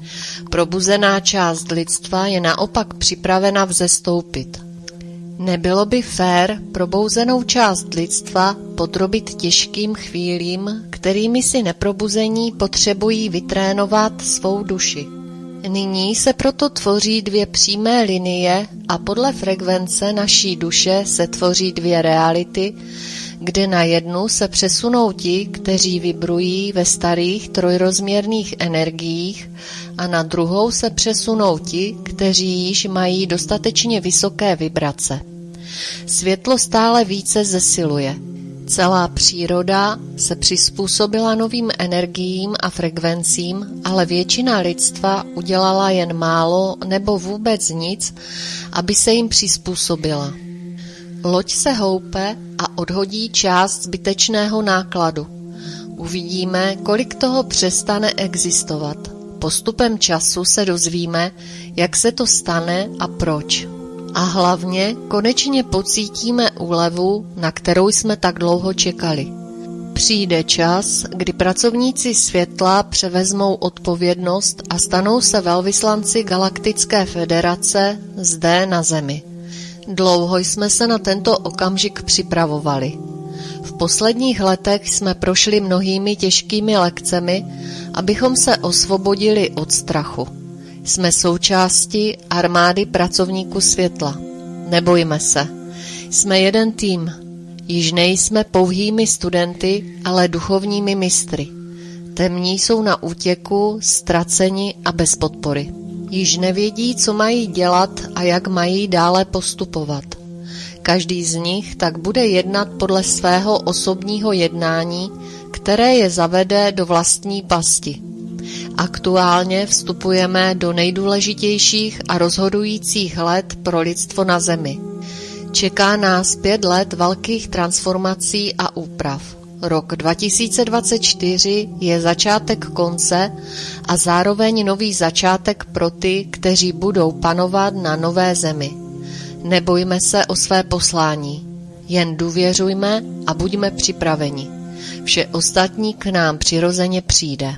Probuzená část lidstva je naopak připravena vzestoupit. Nebylo by fér probouzenou část lidstva podrobit těžkým chvílím, kterými si neprobuzení potřebují vytrénovat svou duši. Nyní se proto tvoří dvě přímé linie a podle frekvence naší duše se tvoří dvě reality, kde na jednu se přesunou ti, kteří vibrují ve starých trojrozměrných energiích, a na druhou se přesunou ti, kteří již mají dostatečně vysoké vibrace. Světlo stále více zesiluje. Celá příroda se přizpůsobila novým energiím a frekvencím, ale většina lidstva udělala jen málo nebo vůbec nic, aby se jim přizpůsobila. Loď se houpe a odhodí část zbytečného nákladu. Uvidíme, kolik toho přestane existovat. Postupem času se dozvíme, jak se to stane a proč. A hlavně konečně pocítíme úlevu, na kterou jsme tak dlouho čekali. Přijde čas, kdy pracovníci světla převezmou odpovědnost a stanou se velvyslanci Galaktické federace zde na Zemi. Dlouho jsme se na tento okamžik připravovali. V posledních letech jsme prošli mnohými těžkými lekcemi, abychom se osvobodili od strachu. Jsme součástí armády pracovníků světla. Nebojme se. Jsme jeden tým. Již nejsme pouhými studenty, ale duchovními mistry. Temní jsou na útěku, ztraceni a bez podpory. Již nevědí, co mají dělat a jak mají dále postupovat. Každý z nich tak bude jednat podle svého osobního jednání, které je zavede do vlastní pasti. Aktuálně vstupujeme do nejdůležitějších a rozhodujících let pro lidstvo na Zemi. Čeká nás pět let velkých transformací a úprav. Rok dva tisíce dvacet čtyři je začátek konce a zároveň nový začátek pro ty, kteří budou panovat na nové Zemi. Nebojme se o své poslání. Jen důvěřujme a buďme připraveni. Vše ostatní k nám přirozeně přijde.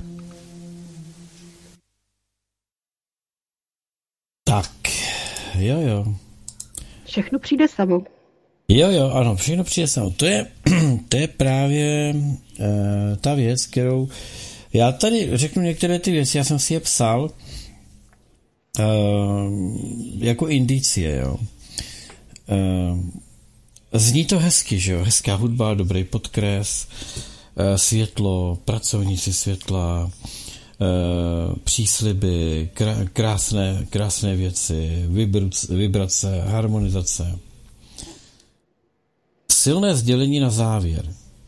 Tak, jo, jo. Všechno přijde samo. Jo, jo, ano, všechno přijde samo. To je, to je právě uh, ta věc, kterou já tady řeknu některé ty věci, já jsem si je psal uh, jako indicie, jo. Uh, zní to hezky, že jo, hezká hudba, dobrý podkres, uh, světlo, pracovníci světla, Uh, přísliby, krásné, krásné věci, vibrace, vibrace, harmonizace. Silné sdělení na závěr.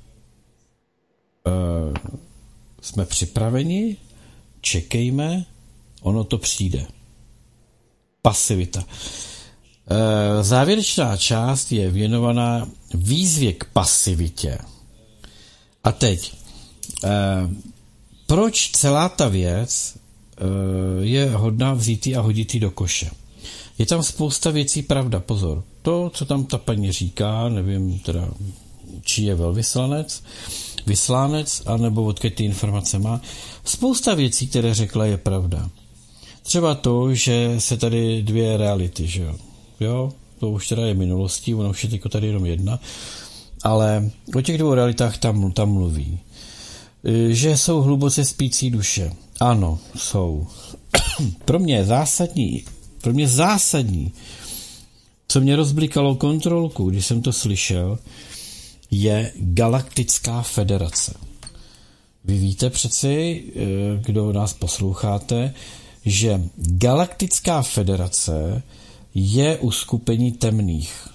Uh, jsme připraveni, čekejme, ono to přijde. Pasivita. Uh, závěrečná část je věnovaná výzvě k pasivitě. A teď uh, proč celá ta věc uh, je hodná vzítý a hoditý do koše? Je tam spousta věcí, pravda, pozor. To, co tam ta paní říká, nevím teda, či je velvyslanec, vyslánec, anebo odkud ty informace má. Spousta věcí, které řekla, je pravda. Třeba to, že se tady dvě reality, že jo. Jo, to už teda je minulostí, ono už je tyko tady jenom jedna, ale o těch dvou realitách tam, tam mluví. Že jsou hluboce spící duše. Ano, jsou. Pro mě je zásadní, pro mě zásadní, co mě rozblikalo kontrolku, když jsem to slyšel, je Galaktická federace. Vy víte přeci, kdo nás posloucháte, že Galaktická federace je uskupení temných.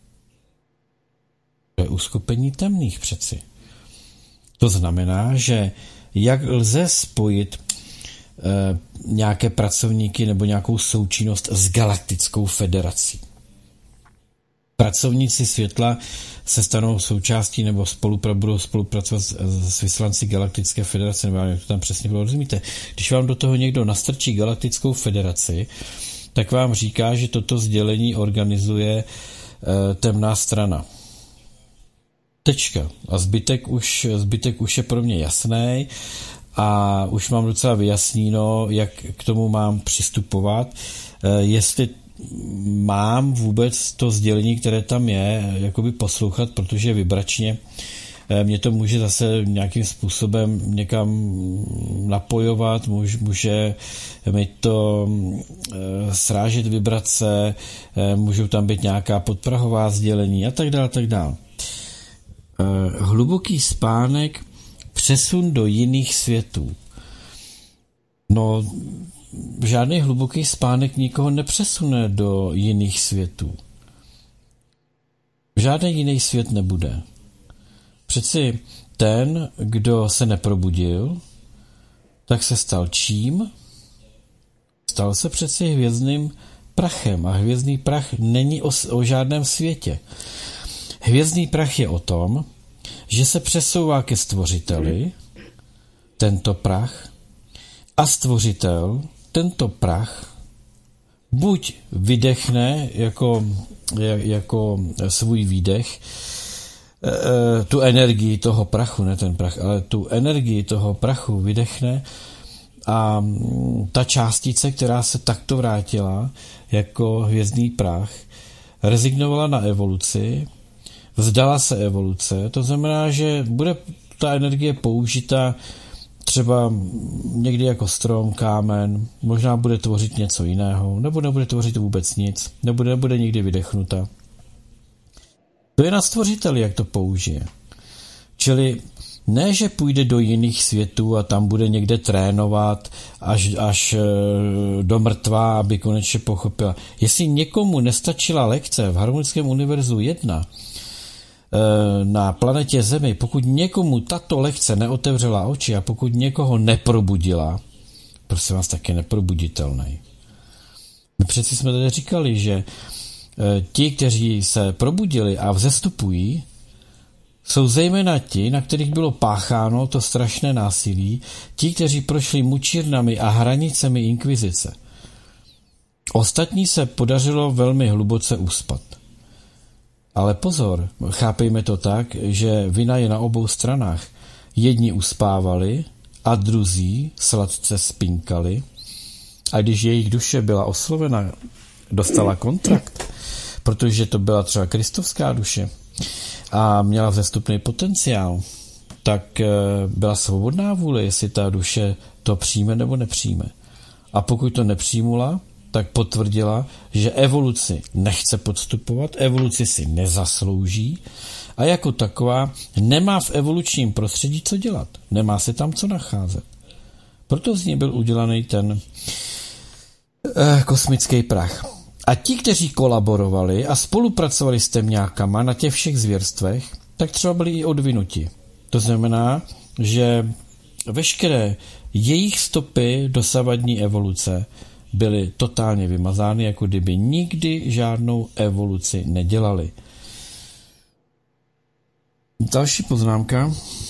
Je uskupení temných přeci. To znamená, že jak lze spojit e, nějaké pracovníky nebo nějakou součinnost s Galaktickou federací. pracovníci světla se stanou součástí nebo spolupra, budou spolupracovat s, s vyslanci Galaktické federace, nebo jak to tam přesně bylo, rozumíte? Když vám do toho někdo nastrčí Galaktickou federaci, tak vám říká, že toto sdělení organizuje e, temná strana. Tečka. A zbytek už, zbytek už je pro mě jasný a už mám docela vyjasníno, jak k tomu mám přistupovat. E, jestli mám vůbec to sdělení, které tam je, jakoby poslouchat, protože vibračně mě to může zase nějakým způsobem někam napojovat, může mi to srážet vibrace, můžou tam být nějaká podprahová sdělení a tak dále, tak dále. Hluboký spánek, přesun do jiných světů. No, žádný hluboký spánek nikoho nepřesune do jiných světů. Žádný jiný svět nebude. Přeci ten, kdo se neprobudil, tak se stal čím? Stal se přeci hvězdným prachem a hvězdný prach není o, o žádném světě. Hvězdný prach je o tom, že se přesouvá ke stvořiteli, tento prach, a stvořitel tento prach buď vydechne jako, jako svůj výdech, tu energii toho prachu, ne ten prach, ale tu energii toho prachu vydechne a ta částice, která se takto vrátila jako hvězdný prach, rezignovala na evoluci, vzdala se evoluce, to znamená, že bude ta energie použita třeba někdy jako strom, kámen, možná bude tvořit něco jiného, nebo nebude tvořit vůbec nic, nebo nebude nikdy vydechnuta. To je na stvořiteli, jak to použije. Čili ne, že půjde do jiných světů a tam bude někde trénovat až, až do mrtva, aby konečně pochopila. Jestli někomu nestačila lekce v harmonickém univerzu jedna na planetě Zemi, pokud někomu tato lekce neotevřela oči a pokud někoho neprobudila, prosím vás, tak je neprobuditelný. My přeci jsme tady říkali, že ti, kteří se probudili a vzestupují, jsou zejména ti, na kterých bylo pácháno to strašné násilí, ti, kteří prošli mučírnami a hranicemi inkvizice. Ostatní se podařilo velmi hluboce uspat. Ale pozor, chápejme to tak, že vina je na obou stranách. Jedni uspávali a druzí sladce spinkali, a když jejich duše byla oslovena, dostala kontrakt, protože to byla třeba kristovská duše a měla vzestupný potenciál, tak byla svobodná vůle, jestli ta duše to přijme nebo nepřijme. A pokud to nepřijmula, tak potvrdila, že evoluci nechce podstupovat, evoluci si nezaslouží a jako taková nemá v evolučním prostředí co dělat. Nemá se tam co nacházet. Proto z ní byl udělaný ten eh, kosmický prach. A ti, kteří kolaborovali a spolupracovali s temňákama na těch všech zvěrstvech, tak třeba byli i odvinuti. To znamená, že veškeré jejich stopy dosavadní evoluce byly totálně vymazány, jako kdyby nikdy žádnou evoluci nedělali. Další poznámka.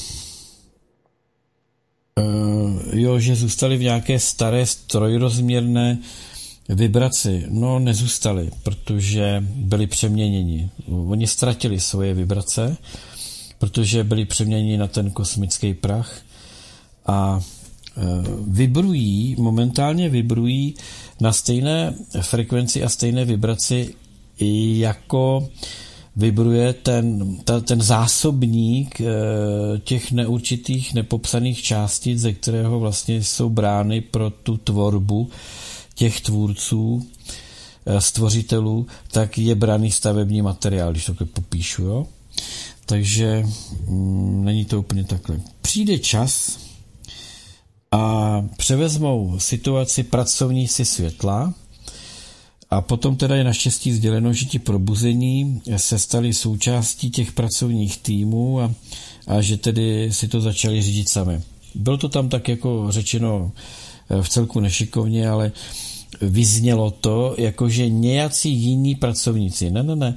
Uh, jo, že zůstali v nějaké staré trojrozměrné vibraci. No, nezůstali, protože byli přeměněni. Oni ztratili svoje vibrace, protože byli přeměněni na ten kosmický prach a vibrují, momentálně vibrují na stejné frekvenci a stejné vibraci, jako vibruje ten, ta, ten zásobník těch neurčitých, nepopsaných částic, ze kterého vlastně jsou brány pro tu tvorbu těch tvůrců, stvořitelů, tak je braný stavební materiál, když to popíšu, jo? Takže mm, není to úplně takhle. Přijde čas a převezmou situaci pracovníci světla a potom teda je naštěstí sděleno, že ti probuzení se stali součástí těch pracovních týmů a, a že tedy si to začali řídit sami. Bylo to tam tak jako řečeno v celku nešikovně, ale vyznělo to, jakože nějací jiní pracovníci. Ne, ne, ne.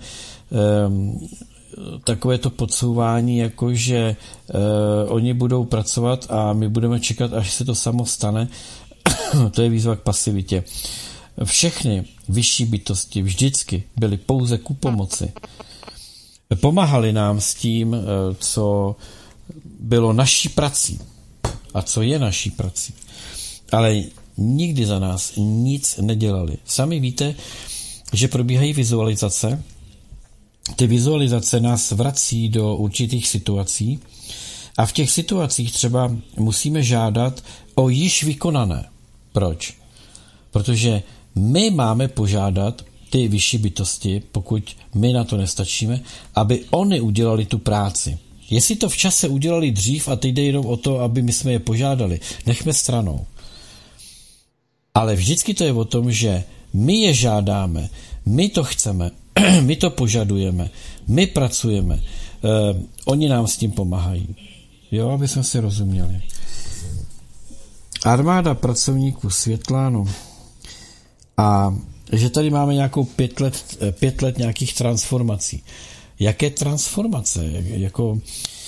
um, takové to podsouvání, jako že uh, oni budou pracovat a my budeme čekat, až se to samo stane, to je výzva k pasivitě. Všechny vyšší bytosti vždycky byly pouze ku pomoci. Pomáhali nám s tím, co bylo naší prací a co je naší prací. Ale nikdy za nás nic nedělali. Sami víte, že probíhají vizualizace. Ty vizualizace nás vrací do určitých situací a v těch situacích třeba musíme žádat o již vykonané. Proč? Protože my máme požádat ty vyšší bytosti, pokud my na to nestačíme, aby oni udělali tu práci. Jestli to v čase udělali dřív a teď jde jenom o to, aby my jsme je požádali, nechme stranou. Ale vždycky to je o tom, že my je žádáme, my to chceme, my to požadujeme, my pracujeme, eh, oni nám s tím pomáhají. Jo, aby jsme si rozuměli. Armáda pracovníků Světlánu a že tady máme nějakou pět let, pět let nějakých transformací. Jaké transformace? Jako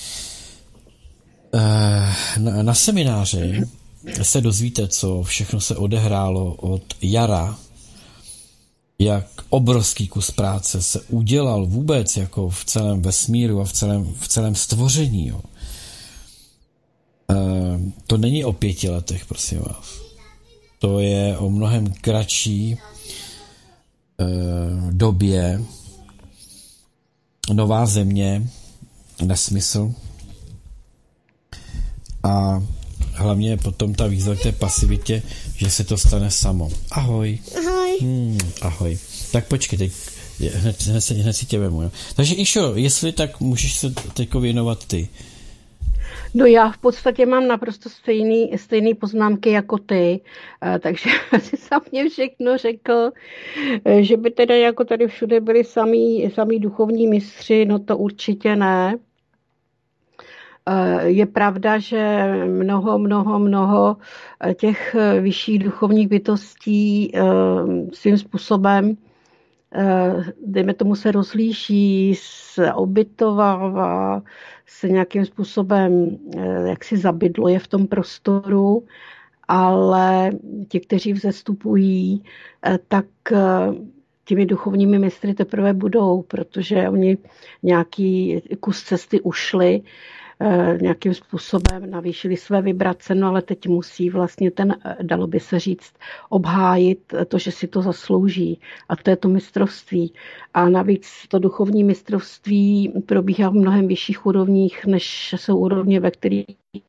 na, na semináři se dozvíte, co všechno se odehrálo od jara, jak obrovský kus práce se udělal vůbec jako v celém vesmíru a v celém, v celém stvoření. Jo. To není o pěti letech, prosím vás. To je o mnohem kratší době. Nová země, nesmysl. A hlavně potom ta výzva k té pasivitě, že se to stane samo. Ahoj. Ahoj. Hmm, ahoj. Tak počkej, teď hned, hned, hned si tě vemu. Jo. Takže Išo, jestli tak můžeš se teď věnovat ty. No já v podstatě mám naprosto stejný, stejný poznámky jako ty, takže si sám mě všechno řekl, že by teda jako tady všude byli samý, samý duchovní mistři, no to určitě ne. Je pravda, že mnoho, mnoho, mnoho těch vyšších duchovních bytostí svým způsobem, dejme tomu, se rozlíší, se obytovává, se nějakým způsobem jak si zabydluje v tom prostoru, ale ti, kteří vzestupují, tak těmi duchovními mistry teprve budou, protože oni nějaký kus cesty ušli, nějakým způsobem navýšili své vibrace, no ale teď musí vlastně ten, dalo by se říct, obhájit to, že si to zaslouží. A to je to mistrovství. A navíc to duchovní mistrovství probíhá v mnohem vyšších úrovních, než jsou úrovně, ve kterých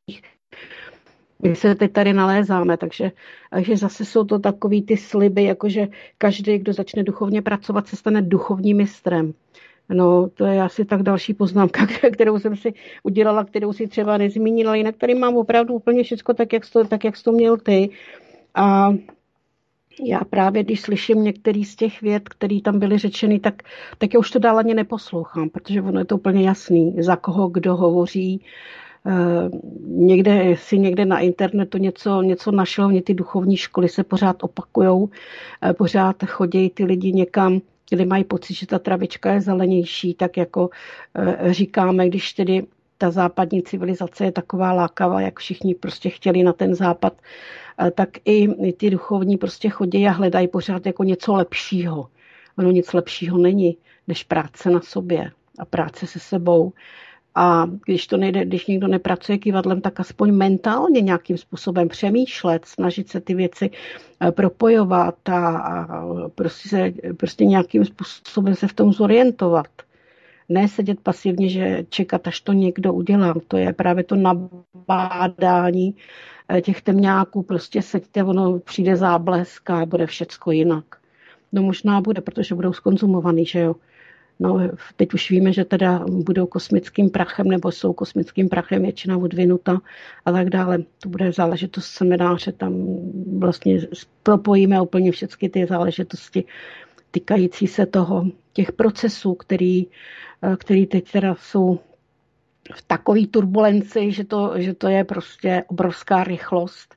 my se teď tady nalézáme. Takže, takže zase jsou to takový ty sliby, jakože každý, kdo začne duchovně pracovat, se stane duchovním mistrem. No, to je asi tak další poznámka, kterou jsem si udělala, kterou si třeba nezmínila. Jinak tady mám opravdu úplně všechno tak, jak jsi to, tak, jak jsi to měl ty. A já právě, když slyším některý z těch vět, které tam byly řečeny, tak, tak já už to dál ani neposlouchám, protože ono je to úplně jasný, za koho kdo hovoří. Někde si někde na internetu něco, něco našel, mě ty duchovní školy se pořád opakujou, pořád chodí ty lidi někam, kde mají pocit, že ta travička je zelenější, tak jako říkáme, když tedy ta západní civilizace je taková lákavá, jak všichni prostě chtěli na ten západ, tak i ty duchovní prostě chodí a hledají pořád jako něco lepšího. Ono nic lepšího není, než práce na sobě a práce se sebou. A když to nejde, když někdo nepracuje kývadlem, tak aspoň mentálně nějakým způsobem přemýšlet, snažit se ty věci propojovat a, a prostě, se, prostě nějakým způsobem se v tom zorientovat. Ne sedět pasivně, že čekat, až to někdo udělá. To je právě to nabádání těch temňáků. Prostě seďte, ono přijde záblesk a bude všecko jinak. No možná bude, protože budou skonzumovaný, že jo. No, teď už víme, že teda budou kosmickým prachem, nebo jsou kosmickým prachem většina odvinuta a tak dále. To bude záležitost semináře, tam vlastně propojíme úplně všechny ty záležitosti týkající se toho, těch procesů, který, který teď teda jsou v takové turbulenci, že to, že to je prostě obrovská rychlost,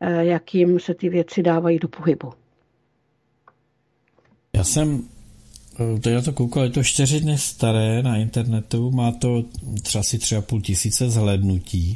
jakým se ty věci dávají do pohybu. Já jsem teď já to koukal, je to čtyři dny staré na internetu, má to třeba asi tři a půl tisíce zhlédnutí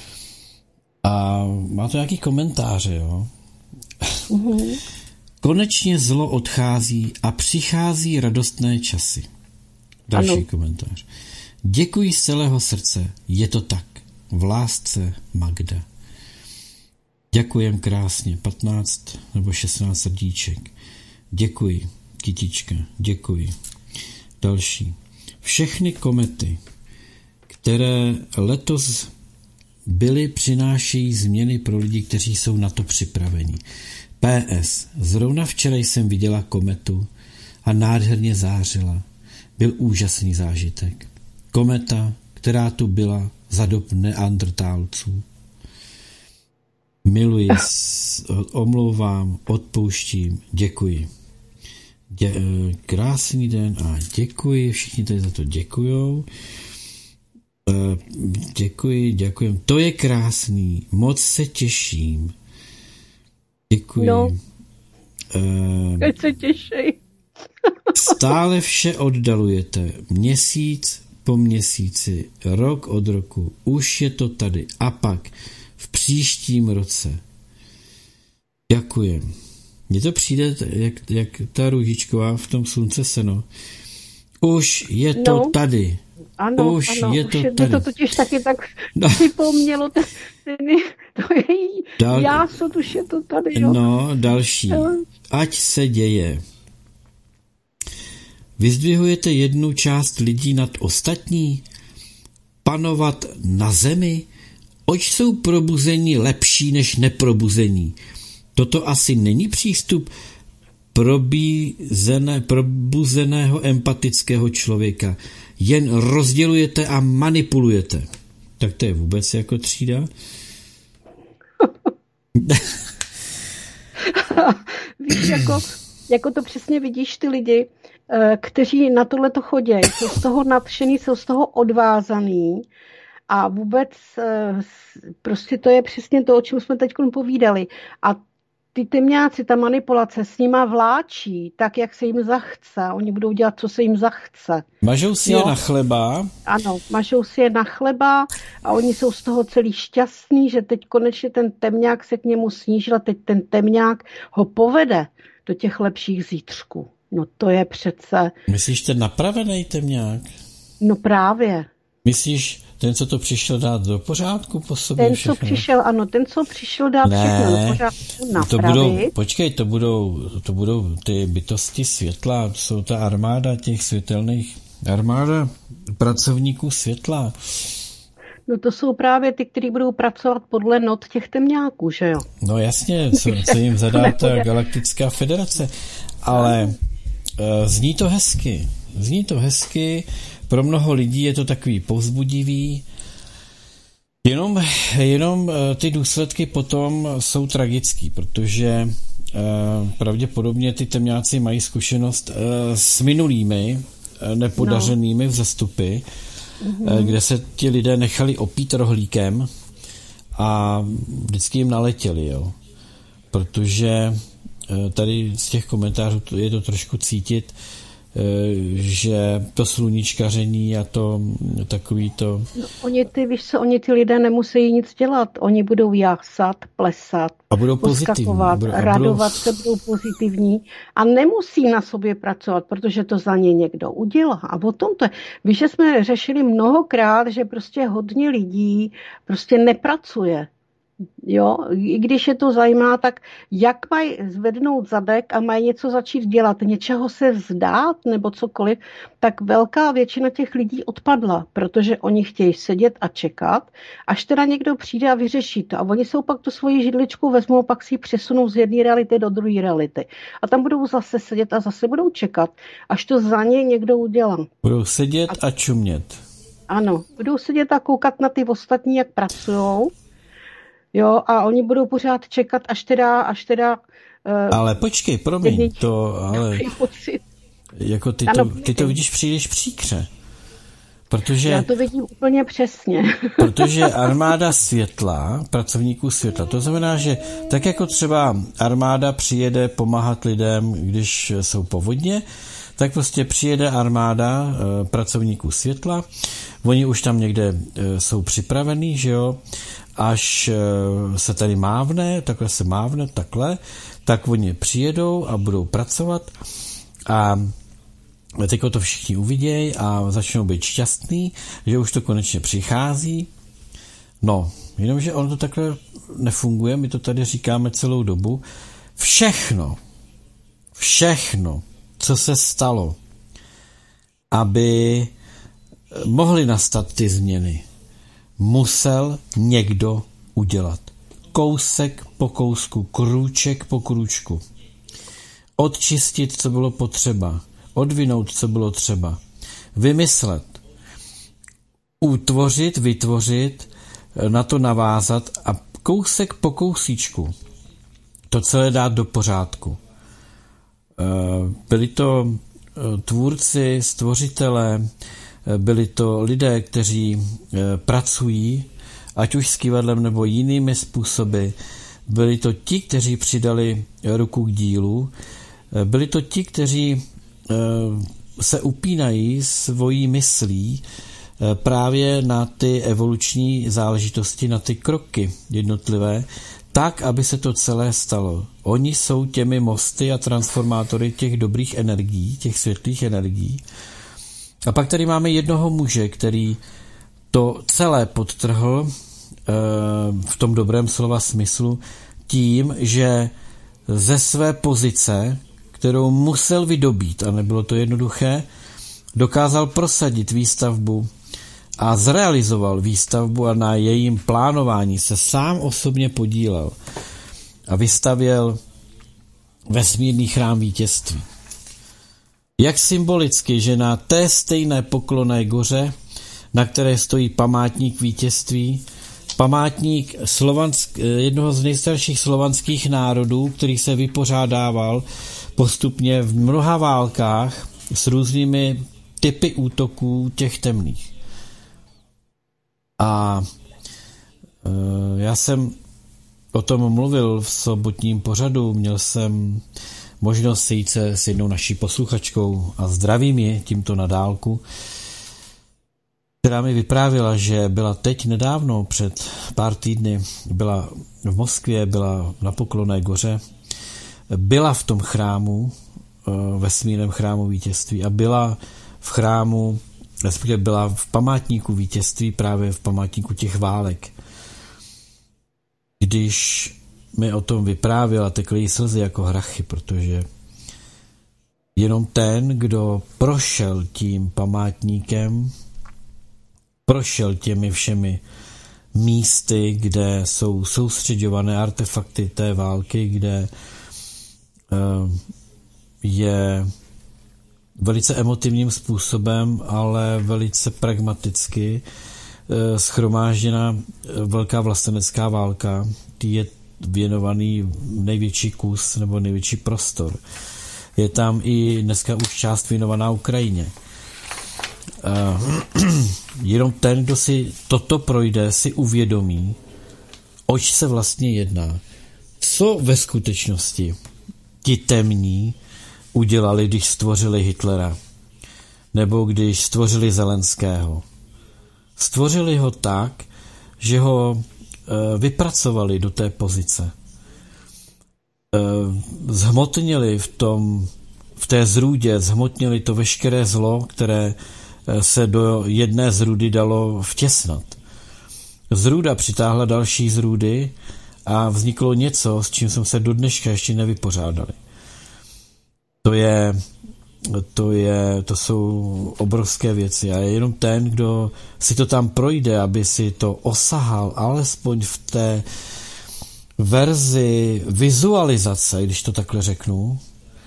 a má to nějaký komentáře, jo. Mm-hmm. Konečně zlo odchází a přichází radostné časy. Další ano. komentář. Děkuji z celého srdce, je to tak. V lásce Magda. Děkujem krásně, patnáct nebo šestnáct srdíček. Děkuji, kytička, děkuji. Další. Všechny komety, které letos byly, přinášejí změny pro lidi, kteří jsou na to připraveni. P S. Zrovna včera jsem viděla kometu a nádherně zářila. Byl úžasný zážitek. Kometa, která tu byla za dob neandrtálců. Miluji, omlouvám, odpouštím, děkuji. Dě, krásný den a děkuji, všichni tady za to děkujou. Děkuji, děkujem. To je krásný, moc se těším. Děkuji. No, teď se těším. Stále vše oddalujete. Měsíc po měsíci, rok od roku. Už je to tady. A pak v příštím roce. Děkujem. Mně to přijde, jak, jak ta růžičková v tom slunce seno. Už je to no, tady. Ano, už ano, je to už je tady. To totiž taky tak no. připomnělo. To, to je Dal... jásot, už je to tady. Jo. No, další. Ať se děje. Vyzdvihujete jednu část lidí nad ostatní? Panovat na zemi? Oč jsou probuzení lepší než neprobuzení? Toto asi není přístup probízené, probuzeného empatického člověka. Jen rozdělujete a manipulujete. Tak to je vůbec jako třída. Víš, jako, jako to přesně vidíš ty lidi, kteří na tohleto chodí, jsou z toho nadšený, jsou z toho odvázaný a vůbec prostě to je přesně to, o čem jsme teď povídali. A ty temňáci, ta manipulace s nima vláčí tak, jak se jim zachce. Oni budou dělat, co se jim zachce. Mažou si jo. je na chleba. Ano, mažou si je na chleba a oni jsou z toho celý šťastný, že teď konečně ten temňák se k němu snížil a teď ten temňák ho povede do těch lepších zítřků. No to je přece... Myslíš ten napravený temňák? No právě. Myslíš ten, co to přišel dát do pořádku po sobě? Ten, všechno? co přišel, ano, ten, co přišel dát ne, všechno do pořádku, napravit. To budou, počkej, to budou, to budou ty bytosti světla, jsou ta armáda těch světelných, armáda pracovníků světla. No to jsou právě ty, kteří budou pracovat podle not těch temňáků, že jo? No jasně, co, co jim zadá ta galaktická federace, ale uh, zní to hezky, zní to hezky, pro mnoho lidí je to takový povzbudivý, jenom, jenom ty důsledky potom jsou tragický, protože uh, pravděpodobně ty temňáci mají zkušenost uh, s minulými uh, nepodařenými no. vzestupy, mm-hmm. uh, kde se ti lidé nechali opít rohlíkem a vždycky jim naletěli, jo. Protože uh, tady z těch komentářů je to trošku cítit, že to sluníčkaření a to takový to... No, oni ty, víš co, oni ty lidé nemusí nic dělat. Oni budou jásat, plesat, a budou poskakovat, budou, radovat budou... se, budou pozitivní a nemusí na sobě pracovat, protože to za ně někdo udělá. A o tom to je. Víš, že jsme řešili mnohokrát, že prostě hodně lidí prostě nepracuje. Jo, i když je to zajímá, tak jak mají zvednout zadek a mají něco začít dělat, něčeho se vzdát nebo cokoliv, tak velká většina těch lidí odpadla, protože oni chtějí sedět a čekat, až teda někdo přijde a vyřeší to. A oni jsou pak tu svoji židličku vezmou, pak si ji přesunou z jedné reality do druhé reality. A tam budou zase sedět a zase budou čekat, až to za ně někdo udělá. Budou sedět a, a čumět. Ano, budou sedět a koukat na ty ostatní, jak pracujou. Jo, a oni budou pořád čekat, až teda, až teda... Uh, ale počkej, promiň, to, ale... Jako ty, ano, to, ty to vidíš příliš příkře. Protože... Já to vidím úplně přesně. Protože armáda světla, pracovníků světla, to znamená, že tak jako třeba armáda přijede pomáhat lidem, když jsou povodně, tak prostě přijede armáda e, pracovníků světla, oni už tam někde e, jsou připravení, že jo, až e, se tady mávne, takhle se mávne, takhle, tak oni přijedou a budou pracovat a teďko to všichni uvidějí a začnou být šťastní, že už to konečně přichází. No, jenomže ono to takhle nefunguje, my to tady říkáme celou dobu. Všechno, všechno, co se stalo, aby mohly nastat ty změny, musel někdo udělat. Kousek po kousku, krůček po krůčku. Odčistit, co bylo potřeba, odvinout, co bylo třeba, vymyslet, utvořit, vytvořit, na to navázat a kousek po kousíčku to celé dát do pořádku. Byli to tvůrci, stvořitelé, byli to lidé, kteří pracují, ať už s kývadlem nebo jinými způsoby. Byli to ti, kteří přidali ruku k dílu. Byli to ti, kteří se upínají svojí myslí právě na ty evoluční záležitosti, na ty kroky jednotlivé, tak, aby se to celé stalo. Oni jsou těmi mosty a transformátory těch dobrých energií, těch světlých energií. A pak tady máme jednoho muže, který to celé podtrhl v tom dobrém slova smyslu tím, že ze své pozice, kterou musel vydobít, a nebylo to jednoduché, dokázal prosadit výstavbu a zrealizoval výstavbu a na jejím plánování se sám osobně podílel a vystavěl vesmírný chrám vítězství. Jak symbolicky, že na té stejné Poklonné goře, na které stojí památník vítězství, památník slovansk, jednoho z nejstarších slovanských národů, který se vypořádával postupně v mnoha válkách s různými typy útoků těch temných. A e, já jsem o tom mluvil v sobotním pořadu, měl jsem možnost sejít se s jednou naší posluchačkou a zdravím ji tímto na dálku, která mi vyprávěla, že byla teď nedávno, před pár týdny, byla v Moskvě, byla na Poklonné goře, byla v tom chrámu, vesmírném chrámu vítězství a byla v chrámu, respektive byla v památníku vítězství, právě v památníku těch válek. Když mi o tom vyprávěla, tekly jí slzy jako hrachy, protože jenom ten, kdo prošel tím památníkem, prošel těmi všemi místy, kde jsou soustředěvané artefakty té války, kde je velice emotivním způsobem, ale velice pragmaticky shromážděna velká vlastenecká válka, tý je věnovaný největší kus nebo největší prostor. Je tam i dneska už část věnovaná Ukrajině. Jenom ten, kdo si toto projde, si uvědomí, oč se vlastně jedná. Co ve skutečnosti ti temní udělali, když stvořili Hitlera, nebo když stvořili Zelenského. Stvořili ho tak, že ho e, vypracovali do té pozice. E, zhmotnili v tom, v té zrůdě, zhmotnili to veškeré zlo, které se do jedné zrůdy dalo vtěsnat. Zrůda přitáhla další zrůdy a vzniklo něco, s čím jsme se do dneška ještě nevypořádali. To je, to je, to jsou obrovské věci a je jenom ten, kdo si to tam projde, aby si to osahal, alespoň v té verzi vizualizace, když to takhle řeknu,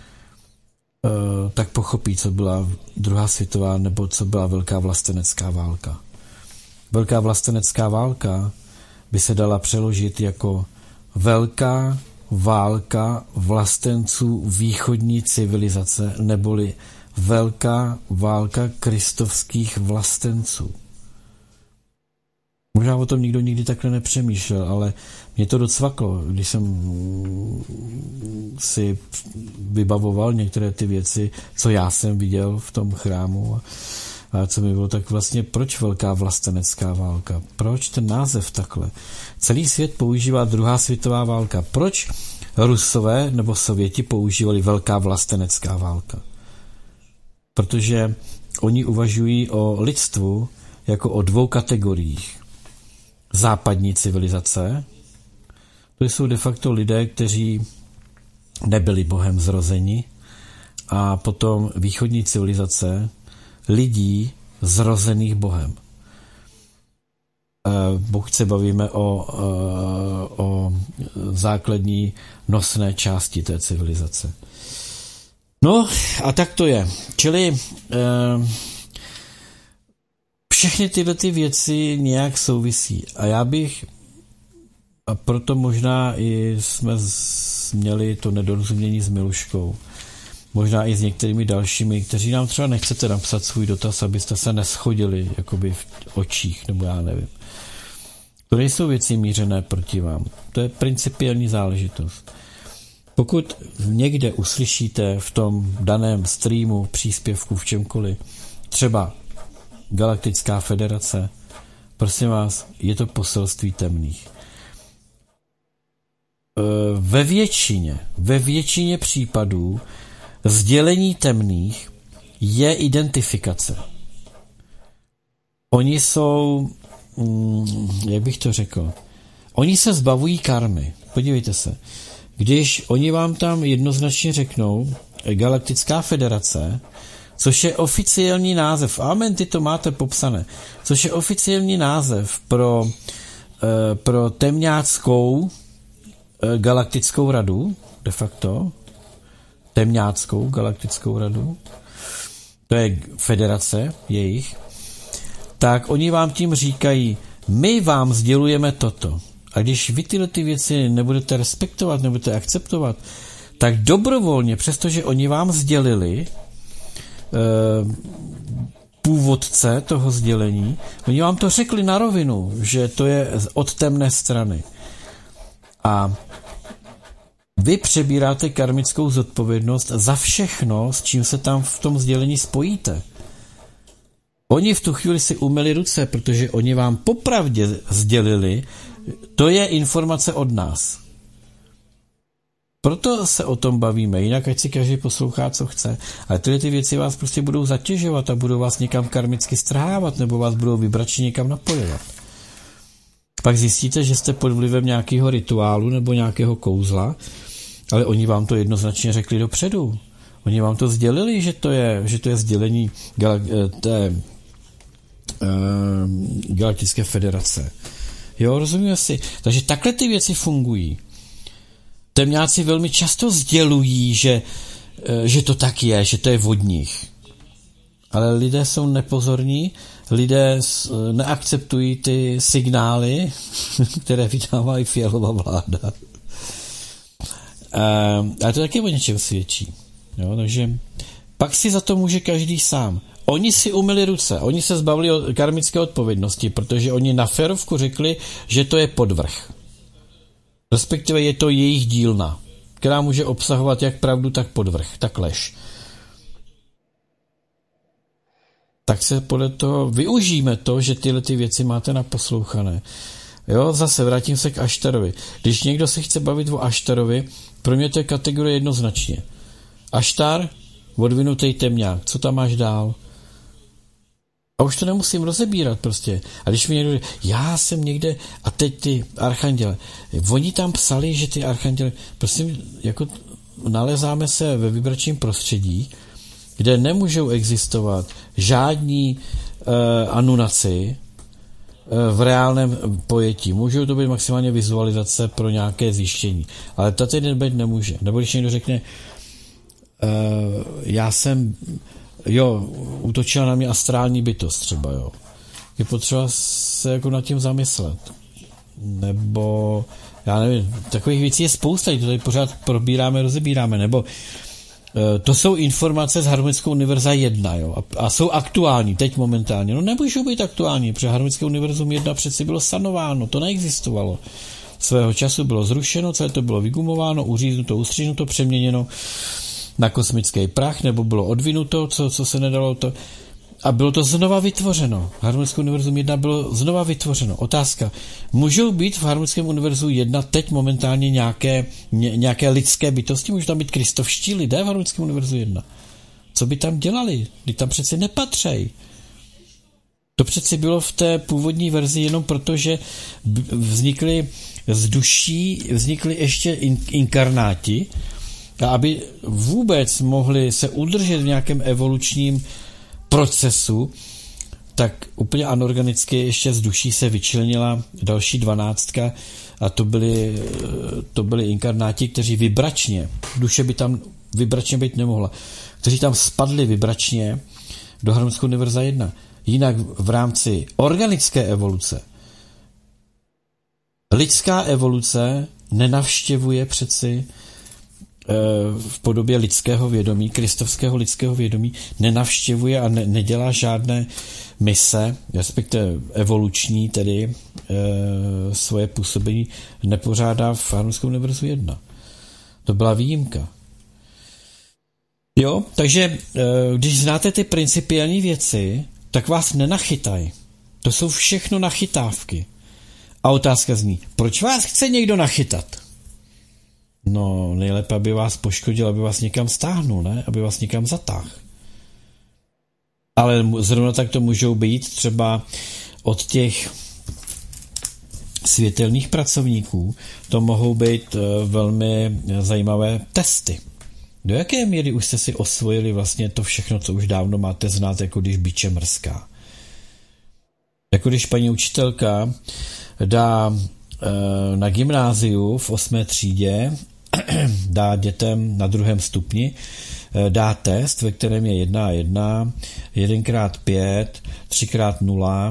tak pochopí, co byla druhá světová nebo co byla velká vlastenecká válka. Velká vlastenecká válka by se dala přeložit jako velká válka vlastenců východní civilizace, neboli velká válka kristovských vlastenců. Možná o tom nikdo nikdy takhle nepřemýšlel, ale mě to docvaklo, když jsem si vybavoval některé ty věci, co já jsem viděl v tom chrámu a, a co mi bylo, tak vlastně proč velká vlastenecká válka? Proč ten název takhle? Celý svět používá druhá světová válka. Proč Rusové nebo Sověti používali velká vlastenecká válka? Protože oni uvažují o lidstvu jako o dvou kategoriích. Západní civilizace, to jsou de facto lidé, kteří nebyli Bohem zrozeni, a potom východní civilizace lidí zrozených Bohem. Pokud se bavíme o, o základní nosné části té civilizace. No a tak to je. Čili všechny tyhle ty věci nějak souvisí. A já bych, a proto možná i jsme měli to nedorozumění s Miluškou, možná i s některými dalšími, kteří nám třeba nechcete napsat svůj dotaz, abyste se neschodili jakoby v očích, nebo já nevím. To nejsou věci mířené proti vám. To je principiální záležitost. Pokud někde uslyšíte v tom daném streamu, příspěvku, v čemkoliv, třeba Galaktická federace, prosím vás, je to poselství temných. Ve většině, ve většině případů sdělení temných je identifikace. Oni jsou, jak bych to řekl, oni se zbavují karmy. Podívejte se. Když oni vám tam jednoznačně řeknou Galaktická federace, což je oficiální název, amen, ty to máte popsané, což je oficiální název pro, pro temňáckou galaktickou radu, de facto, temňáckou galaktickou radu, to je federace jejich, tak oni vám tím říkají, my vám sdělujeme toto. A když vy tyhle ty věci nebudete respektovat, nebudete akceptovat, tak dobrovolně, přestože oni vám sdělili původce toho sdělení, oni vám to řekli na rovinu, že to je od temné strany. A vy přebíráte karmickou zodpovědnost za všechno, s čím se tam v tom sdělení spojíte. Oni v tu chvíli si umyli ruce, protože oni vám popravdě sdělili, to je informace od nás. Proto se o tom bavíme, jinak ať si každý poslouchá, co chce. Ale tyhle ty věci vás prostě budou zatěžovat a budou vás někam karmicky strhávat, nebo vás budou vibračně někam napojovat. Pak zjistíte, že jste pod vlivem nějakého rituálu nebo nějakého kouzla, ale oni vám to jednoznačně řekli dopředu. Oni vám to sdělili, že to je, že to je sdělení gal- té uh, Galaktické federace. Jo, rozumíme si. Takže takhle ty věci fungují. Temňáci velmi často sdělují, že, že to tak je, že to je od nich. Ale lidé jsou nepozorní, lidé neakceptují ty signály, které vydává i Fialová vláda. A to taky o něčem svědčí. Jo, takže pak si za to může každý sám. Oni si umyli ruce, oni se zbavili od karmické odpovědnosti, protože oni na férovku řekli, že to je podvrh. Respektive je to jejich dílna, která může obsahovat jak pravdu, tak podvrh, tak lež. Tak se podle toho využijeme to, že tyhle ty věci máte naposlouchané. Jo, zase vrátím se k Aštarovi. Když někdo se chce bavit o Aštarovi, pro mě to je kategorie jednoznačně. Aštar, odvinutý temňák, co tam máš dál? A už to nemusím rozebírat prostě. A když mi někdo říká, já jsem někde, a teď ty archanděle, oni tam psali, že ty archanděle, prostě jako nalezáme se ve vibračním prostředí, kde nemůžou existovat žádní uh, anunaci uh, v reálném pojetí. Můžou to být maximálně vizualizace pro nějaké zjištění. Ale to teď být nemůže. Nebo když někdo řekne, uh, já jsem jo, útočila na mě astrální bytost třeba, jo. Je potřeba se jako nad tím zamyslet. Nebo, já nevím, takových věcí je spousta, to tady pořád probíráme, rozebíráme, nebo to jsou informace z Harmonického univerza jedna, jo, a, a jsou aktuální, teď momentálně. No nemůžou být aktuální, protože Harmonické univerzum jedna přeci bylo sanováno, to neexistovalo. Svého času bylo zrušeno, celé to bylo vygumováno, uříznuto, ustříznuto, přeměněno na kosmický prach, nebo bylo odvinuto, co, co se nedalo to. A bylo to znova vytvořeno. Harmonické univerzum jedna bylo znova vytvořeno. Otázka. Můžou být v Harmonickém univerzu jedna teď momentálně nějaké, ně, nějaké lidské bytosti? Můžou tam být kristovští lidé v Harmonickém univerzu jedna? Co by tam dělali? Když tam přeci nepatří. To přeci bylo v té původní verzi jenom proto, že vznikly z duší, vznikly ještě in, inkarnáti, a aby vůbec mohli se udržet v nějakém evolučním procesu, tak úplně anorganicky ještě z duší se vyčlenila další dvanáctka a to byly, to byly inkarnáti, kteří vibračně, duše by tam vibračně být nemohla, kteří tam spadli vibračně do Harmonického univerza jedna. Jinak v rámci organické evoluce lidská evoluce nenavštěvuje přeci v podobě lidského vědomí, kristovského lidského vědomí, nenavštěvuje a ne, nedělá žádné mise, respektive evoluční, tedy e, svoje působení nepořádá v Harmonickém univerzu jedna. To byla výjimka. Jo, takže e, když znáte ty principiální věci, tak vás nenachytají. To jsou všechno nachytávky. A otázka zní, proč vás chce někdo nachytat? No, nejlépe, aby vás poškodil, aby vás někam stáhnul, ne? Aby vás někam zatáhl. Ale zrovna tak to můžou být třeba od těch světelných pracovníků, to mohou být velmi zajímavé testy. Do jaké míry už jste si osvojili vlastně to všechno, co už dávno máte znát, jako když biče mrská? Jako když paní učitelka dá na gymnáziu v osmé třídě, dá dětem na druhém stupni, dá test, ve kterém je jedna a jedna, jedenkrát pět, třikrát nula.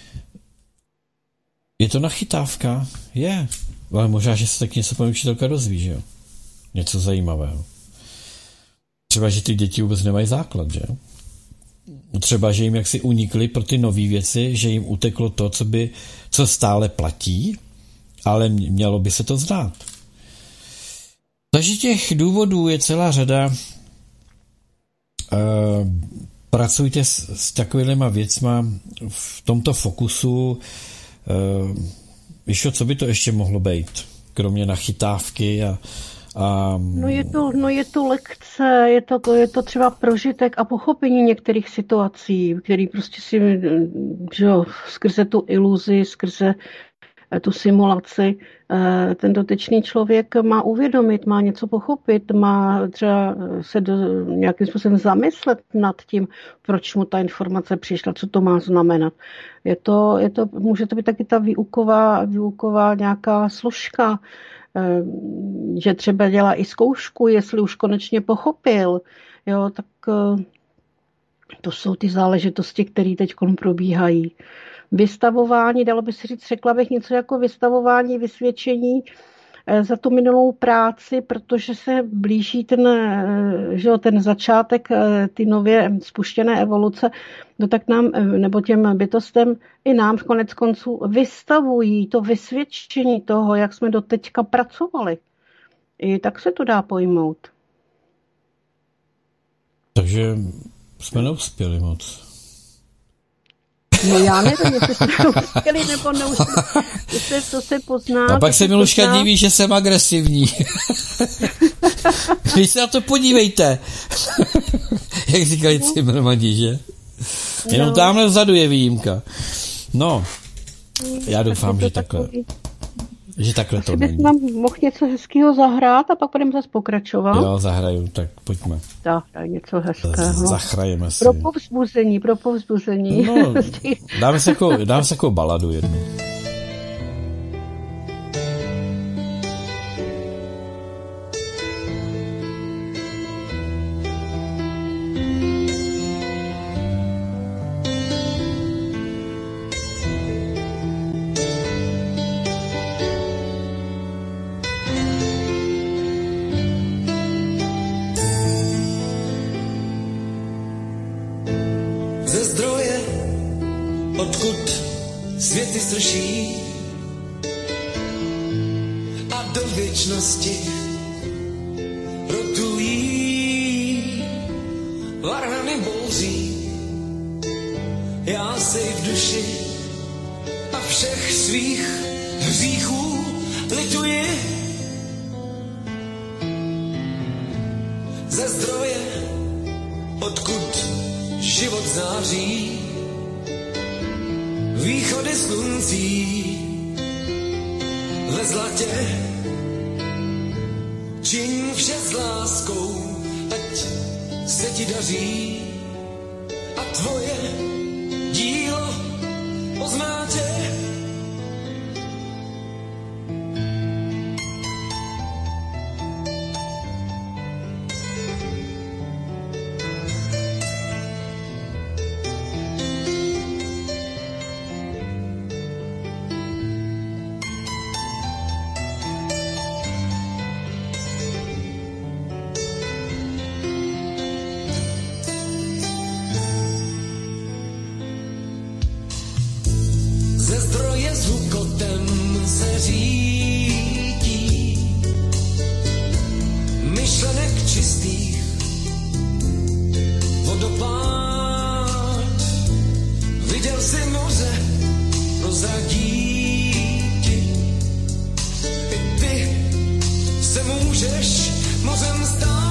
Je to nachytávka? Je. Ale možná, že se tak něco paní učitelka dozví, že jo? Něco zajímavého. Třeba, že ty děti vůbec nemají základ, že jo? Třeba, že jim jaksi unikly pro ty nové věci, že jim uteklo to, co, by, co stále platí, ale mělo by se to znát. Takže těch důvodů je celá řada. E, pracujte s, s takovýma věcma v tomto fokusu. E, víš, co by to ještě mohlo být? Kromě nachytávky a, a... No je to, no je to lekce, je to, je to třeba prožitek a pochopení některých situací, který prostě si, že jo, skrze tu iluzi, skrze tu simulaci, ten dotyčný člověk má uvědomit, má něco pochopit, má třeba se do, nějakým způsobem zamyslet nad tím, proč mu ta informace přišla, co to má znamenat. Je to, je to, může to být taky ta výuková, výuková nějaká složka, že třeba dělá i zkoušku, jestli už konečně pochopil, jo, tak to jsou ty záležitosti, které teď probíhají. Vystavování, dalo by se říct, řekla bych něco jako vystavování, vysvědčení za tu minulou práci, protože se blíží ten, že jo, ten začátek ty nově spuštěné evoluce, no tak nám, nebo těm bytostem i nám v konec konců vystavují to vysvědčení toho, jak jsme doteďka pracovali. I tak se to dá pojmout. Takže jsme neuspěli moc. No já nevím, jestli jste neuspěli nebo neuspěli. To se pozná. A pak se Miluška pozná... diví, že jsem agresivní. Vy se na to podívejte. Jak říkali Cimrmani, že? Jenom no. Tamhle vzadu je výjimka. No, já doufám, že takhle. Takový... Že takhle to není. Nám mohl něco hezkého zahrát a pak budeme zase pokračovat. Jo, zahraju, tak pojďme. Tak, tak něco hezkého. Zachrajeme si. Pro povzbuzení, pro povzbuzení. No, dáme se jako, dáme se jako baladu jednu. odkud světy strší a do věčnosti rotují varhany bouří. Já si v duši a všech svých hříchů lituji. Ze zdroje, odkud život září, východy sluncí ve zlatě. Čiň vše s láskou, ať se ti daří a tvoje dílo pozná tě. Ze zdroje s hukotem se řítí myšlenek čistých vodopád. Viděl si moře, prozradí ti. I ty se můžeš mořem stát.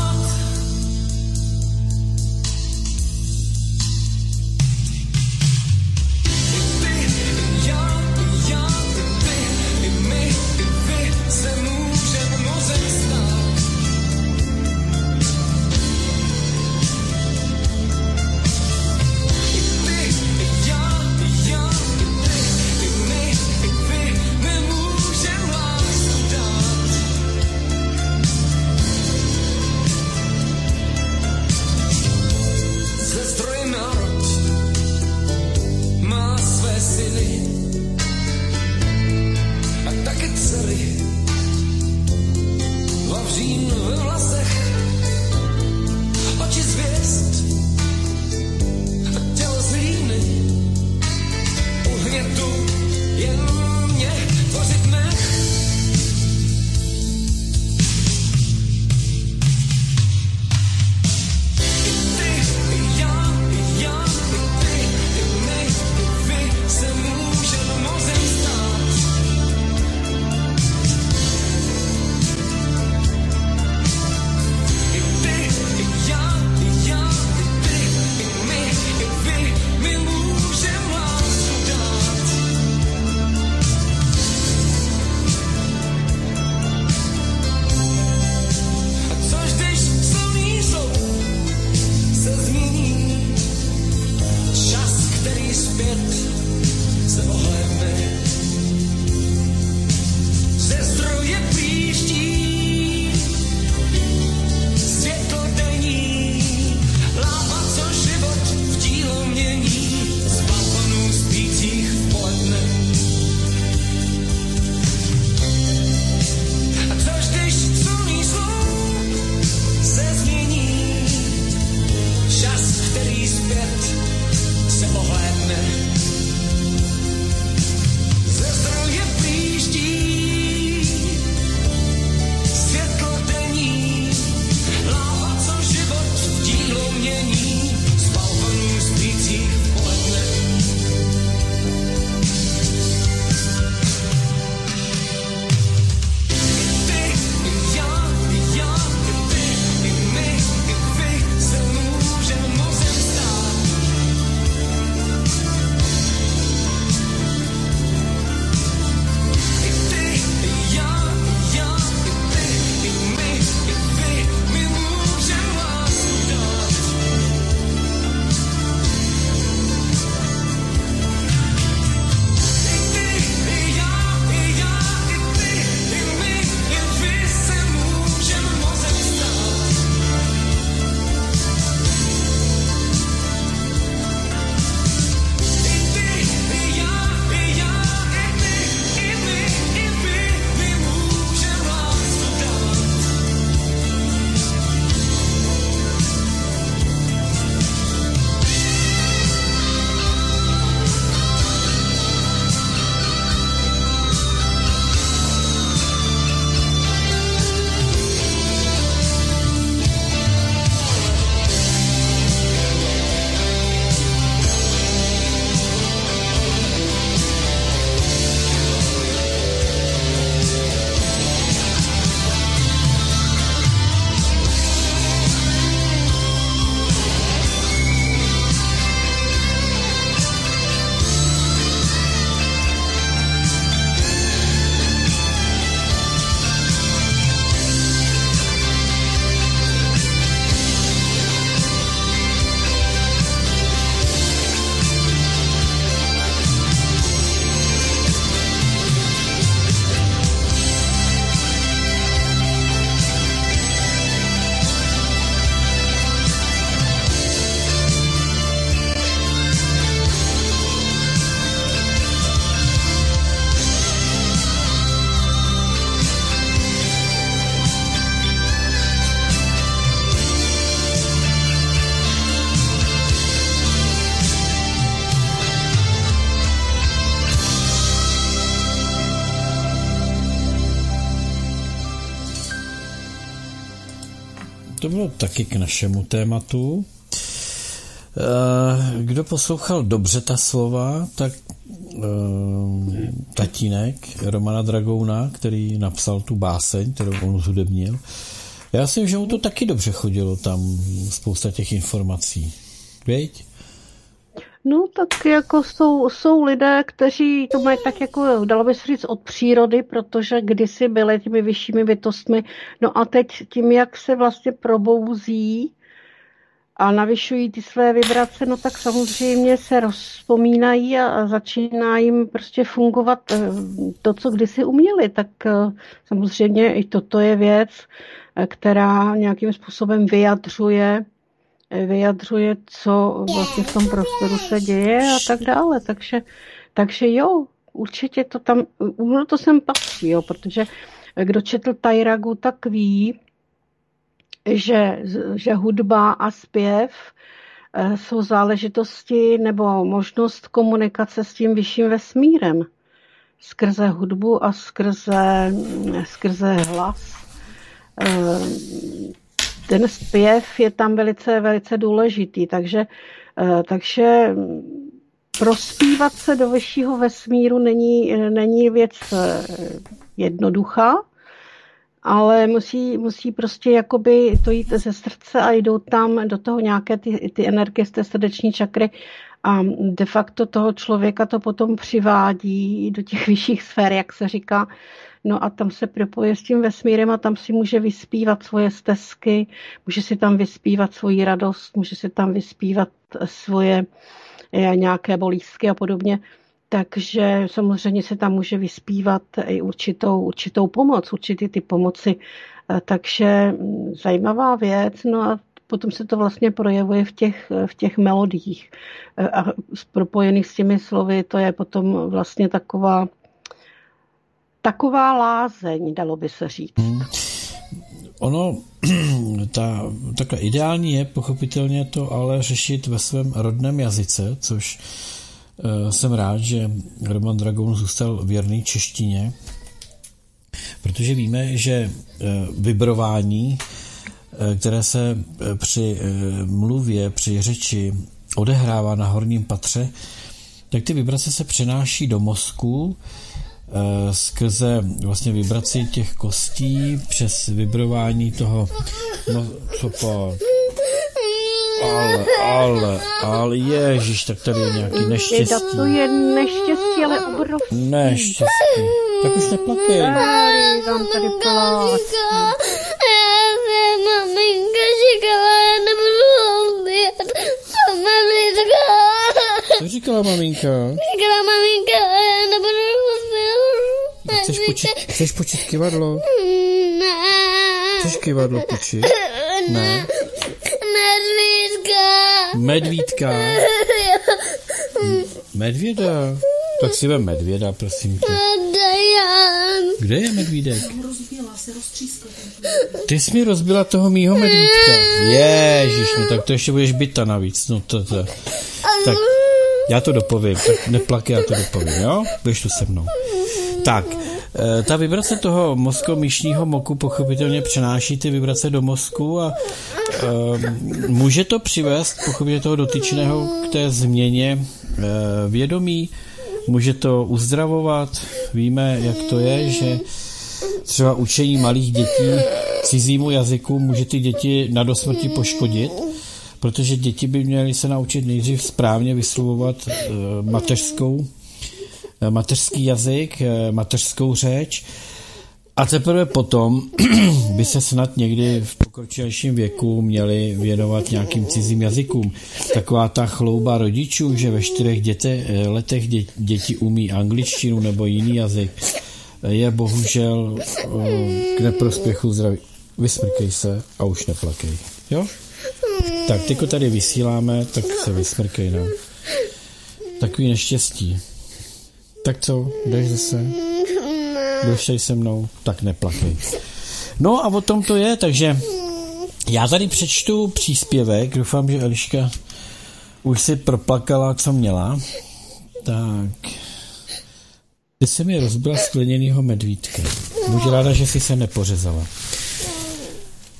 to bylo taky k našemu tématu. Kdo poslouchal dobře ta slova, tak tatínek Romana Dragouna, který napsal tu báseň, kterou on zhudebnil. Já si myslím, že mu to taky dobře chodilo tam, spousta těch informací. Věď? No tak jako jsou, jsou lidé, kteří to mají tak jako, dalo by se říct, od přírody, protože kdysi byly těmi vyššími bytostmi. No a teď tím, jak se vlastně probouzí a navyšují ty své vibrace, no tak samozřejmě se rozpomínají a začíná jim prostě fungovat to, co kdysi uměli. Tak samozřejmě i toto je věc, která nějakým způsobem vyjadřuje vyjadřuje, co vlastně v tom prostoru se děje a tak dále. Takže, takže jo, určitě to tam, no to sem patří, jo, protože kdo četl Tajragu, tak ví, že, že hudba a zpěv jsou záležitosti nebo možnost komunikace s tím vyšším vesmírem. Skrze hudbu a skrze, skrze hlas. Ten zpěv je tam velice, velice důležitý, takže, takže prospívat se do vyššího vesmíru není, není věc jednoduchá, ale musí, musí prostě jakoby to jít ze srdce a jdou tam do toho nějaké ty, ty energie z té srdeční čakry a de facto toho člověka to potom přivádí do těch vyšších sfér, jak se říká. No a tam se propoje s tím vesmírem a tam si může vyspívat svoje stezky, může si tam vyspívat svoji radost, může si tam vyspívat svoje nějaké bolístky a podobně. Takže samozřejmě se tam může vyspívat i určitou, určitou pomoc, určitý ty pomoci. Takže zajímavá věc. No a potom se to vlastně projevuje v těch, v těch melodiích. A propojených s těmi slovy, to je potom vlastně taková Taková lázeň, dalo by se říct. Hmm. Ono, ta, takhle ideální je pochopitelně to ale řešit ve svém rodném jazyce, což uh, jsem rád, že Roman Dragoun zůstal věrný češtině, protože víme, že uh, vibrování, uh, které se uh, při uh, mluvě, při řeči odehrává na horním patře, tak ty vibrace se přenáší do mozku, skrze vlastně vibraci těch kostí přes vibrování toho no, co pa ale, ale, ale ježiš, tak tady je nějaký neštěstí. To je neštěstí, ale obrovský. Neštěstí. Tak už neplakej. Tady, tam tady plát. Maminka říkala, já nebudu obět. Maminka. Co říkala maminka? Říkala maminka, já nebudu obět. Chceš počít, chceš počít kyvadlo? Ne. Chceš kyvadlo počít? Ne. Medvídka. Medvídka. Medvěda. Tak si vem medvěda, prosím tě. Kde je medvídek? Ty jsi mi rozbila toho mýho medvídka. Ježiš, no tak to ještě budeš bita navíc. No to, to. Tak já to dopovím. Tak neplak, já to dopovím, jo? Budeš tu se mnou. Tak, ta vibrace toho mozko-myšního moku pochopitelně přenáší ty vibrace do mozku a uh, může to přivést pochopitelně toho dotyčného k té změně uh, vědomí, může to uzdravovat. Víme, jak to je, že třeba učení malých dětí cizímu jazyku může ty děti na dosmrti poškodit, protože děti by měly se naučit nejdřív správně vyslovovat uh, mateřskou mateřský jazyk, mateřskou řeč a teprve potom by se snad někdy v pokročilejším věku měli věnovat nějakým cizím jazykům. Taková ta chlouba rodičů, že ve čtyřech děte, letech dě, děti umí angličtinu nebo jiný jazyk, je bohužel k neprospěchu zdraví. Vysmrkej se a už neplakej. Jo? Tak, tyko tady vysíláme, tak se vysmrkej nám. Takový neštěstí. Tak co, jdeš zase? Budeš tady se mnou? Tak neplakej. No a o tom to je, takže já tady přečtu příspěvek, doufám, že Eliška už si proplakala, co měla. Tak. Ty se mi rozbila skleněnýho medvídka. Buď ráda, že jsi se nepořezala.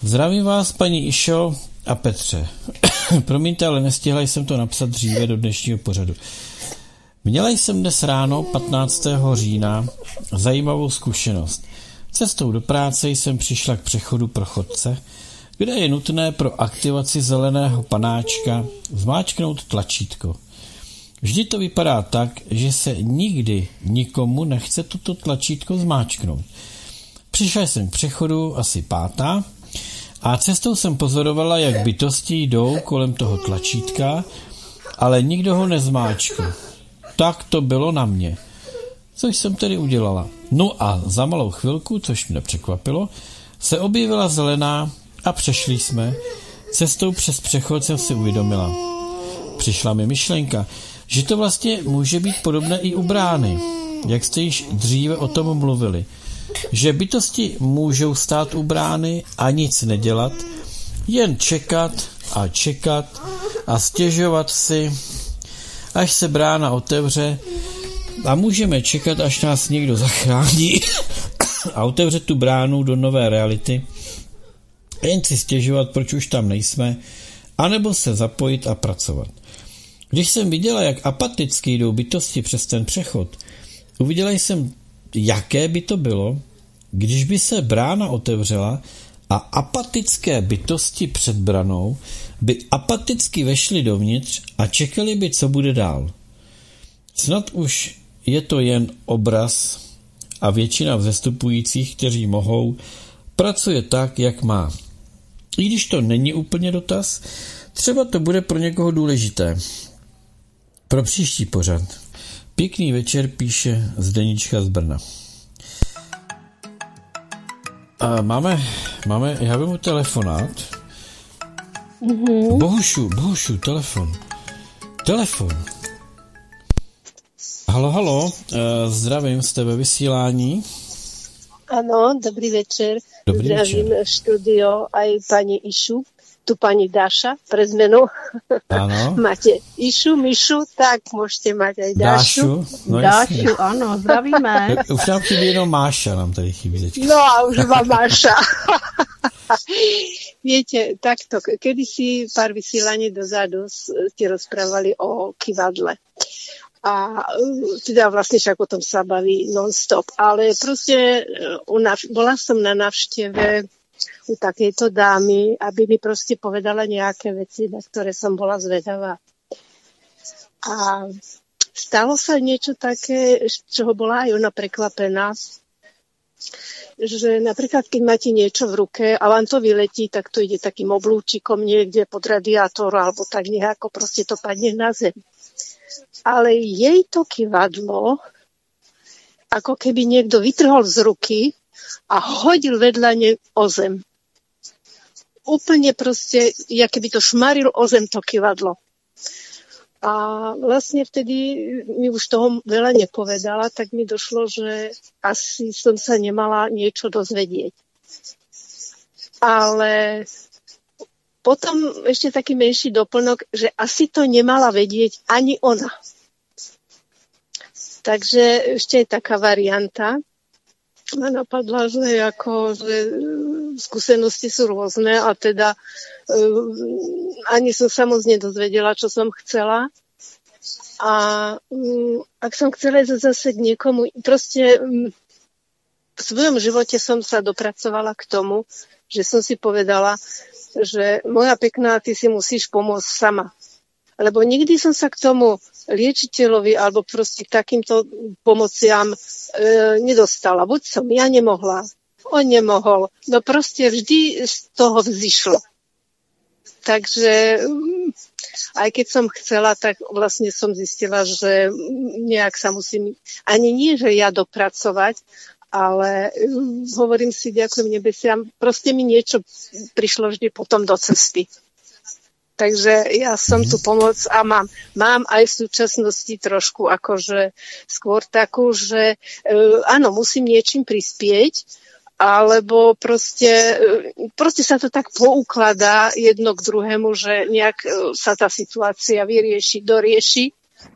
Zdravím vás, paní Išo a Petře. Promiňte, ale nestihla jsem to napsat dříve do dnešního pořadu. Měla jsem dnes ráno patnáctého října zajímavou zkušenost. Cestou do práce jsem přišla k přechodu pro chodce, kde je nutné pro aktivaci zeleného panáčka zmáčknout tlačítko. Vždy to vypadá tak, že se nikdy nikomu nechce toto tlačítko zmáčknout. Přišla jsem k přechodu asi pátá a cestou jsem pozorovala, jak bytosti jdou kolem toho tlačítka, ale nikdo ho nezmáčkl. Tak to bylo na mě. Což jsem tedy udělala. No a za malou chvilku, což mě překvapilo, se objevila zelená a přešli jsme. Cestou přes přechod jsem si uvědomila. Přišla mi myšlenka, že to vlastně může být podobné i u brány, jak jste již dříve o tom mluvili. Že bytosti můžou stát u brány a nic nedělat, jen čekat a čekat a stěžovat si, až se brána otevře a můžeme čekat, až nás někdo zachrání a otevře tu bránu do nové reality, jen si stěžovat, proč už tam nejsme, anebo se zapojit a pracovat. Když jsem viděla, jak apaticky jdou bytosti přes ten přechod, uviděla jsem, jaké by to bylo, když by se brána otevřela a apatické bytosti před branou by apaticky vešly dovnitř a čekali by, co bude dál. Snad už je to jen obraz a většina vzestupujících, kteří mohou, pracuje tak, jak má. I když to není úplně dotaz, třeba to bude pro někoho důležité. Pro příští pořad. Pěkný večer, píše Zdenička z Brna. A máme, máme, já vemu telefonát. Mm-hmm. Bohušu, Bohušu, telefon. Telefon. Halo, halo, zdravím, jste ve vysílání. Áno, dobrý večer. Dobrý Zdravím večer. štúdio aj pani Išu, tu pani Dáša, pre zmenu. Áno. Máte Išu, Mišu, tak môžete mať aj Dášu. Dášu, no Dášu, ano, zdravíme. Už nám chybí jenom Máša, nám tady chybí teďka. No a už iba Máša. Viete, takto, kedysi pár vysielaní dozadu ste rozprávali o kivadle. A teda vlastne však o tom sa baví non-stop. Ale proste bola som na návšteve u takejto dámy, aby mi proste povedala nejaké veci, na ktoré som bola zvedavá. A stalo sa niečo také, čoho bola aj ona prekvapená, že napríklad, keď máte niečo v ruke a vám to vyletí, tak to ide takým oblúčikom niekde pod radiátor alebo tak nejako proste to padne na zem. Ale jej to kivadlo, ako keby niekto vytrhol z ruky a hodil vedľa nej o zem. Úplne proste, ja keby to šmaril o zem to kivadlo. A vlastne vtedy mi už toho veľa nepovedala, tak mi došlo, že asi som sa nemala niečo dozvedieť. Ale potom ešte taký menší doplnok, že asi to nemala vedieť ani ona. Takže ešte je taká varianta. Ma napadla, že, ako, že skúsenosti sú rôzne a teda um, ani som sa moc nedozvedela, čo som chcela. A um, ak som chcela ísť zase k niekomu, proste um, v svojom živote som sa dopracovala k tomu, že som si povedala, že moja pekná, ty si musíš pomôcť sama. Lebo nikdy som sa k tomu liečiteľovi alebo proste k takýmto pomociam e, nedostala. Buď som ja nemohla, on nemohol. No proste vždy z toho vzýšlo. Takže aj keď som chcela, tak vlastne som zistila, že nejak sa musím, ani nie, že ja dopracovať, ale hovorím si, ďakujem nebesiam, proste mi niečo prišlo vždy potom do cesty. Takže ja som tu pomoc a mám. Mám aj v súčasnosti trošku akože skôr takú, že e, áno, musím niečím prispieť, alebo proste, e, proste sa to tak poukladá jedno k druhému, že nejak e, sa tá situácia vyrieši, dorieši.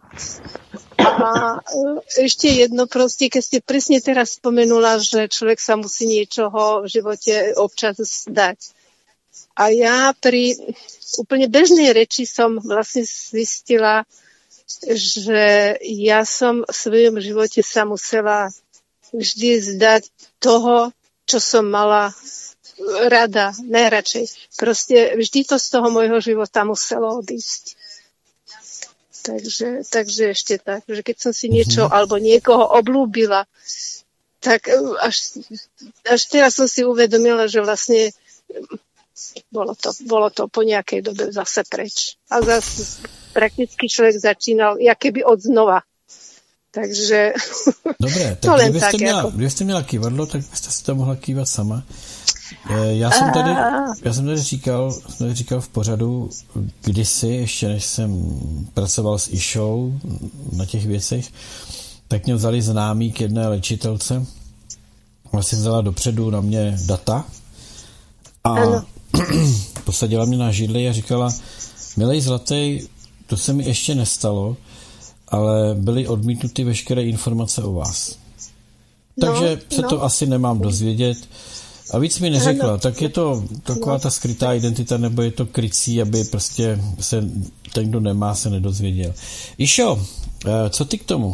A e, ešte jedno proste, keď ste presne teraz spomenula, že človek sa musí niečoho v živote občas zdať. A ja pri úplne bežnej reči som vlastne zistila, že ja som v svojom živote sa musela vždy zdať toho, čo som mala rada, najradšej. Proste vždy to z toho môjho života muselo odísť. Takže, takže ešte tak, že keď som si niečo alebo niekoho oblúbila, tak až, až teraz som si uvedomila, že vlastne bolo to, bolo to po nejakej dobe zase preč. A zase prakticky človek začínal jak keby od znova. Takže dobré, to tak len kdybyste, tak, měla, jako. kdybyste měla kývadlo, tak byste si to mohla kývat sama. Já jsem tady, já jsem tady říkal, jsem tady říkal v pořadu kdysi, ještě než jsem pracoval s Išou na těch věcech, tak mě vzali známí k jedné léčitelce. Vlastně vzala dopředu na mě data a posadila mě na židli a říkala, milej zlatej, to se mi ještě nestalo, ale byly odmítnuty veškeré informace o vás. Takže no, se no. to asi nemám dozvědět. A víc mi neřekla, ano. Tak je to taková ta skrytá identita, nebo je to krycí, aby prostě se ten, kdo nemá, se nedozvěděl. Išo, co ty k tomu?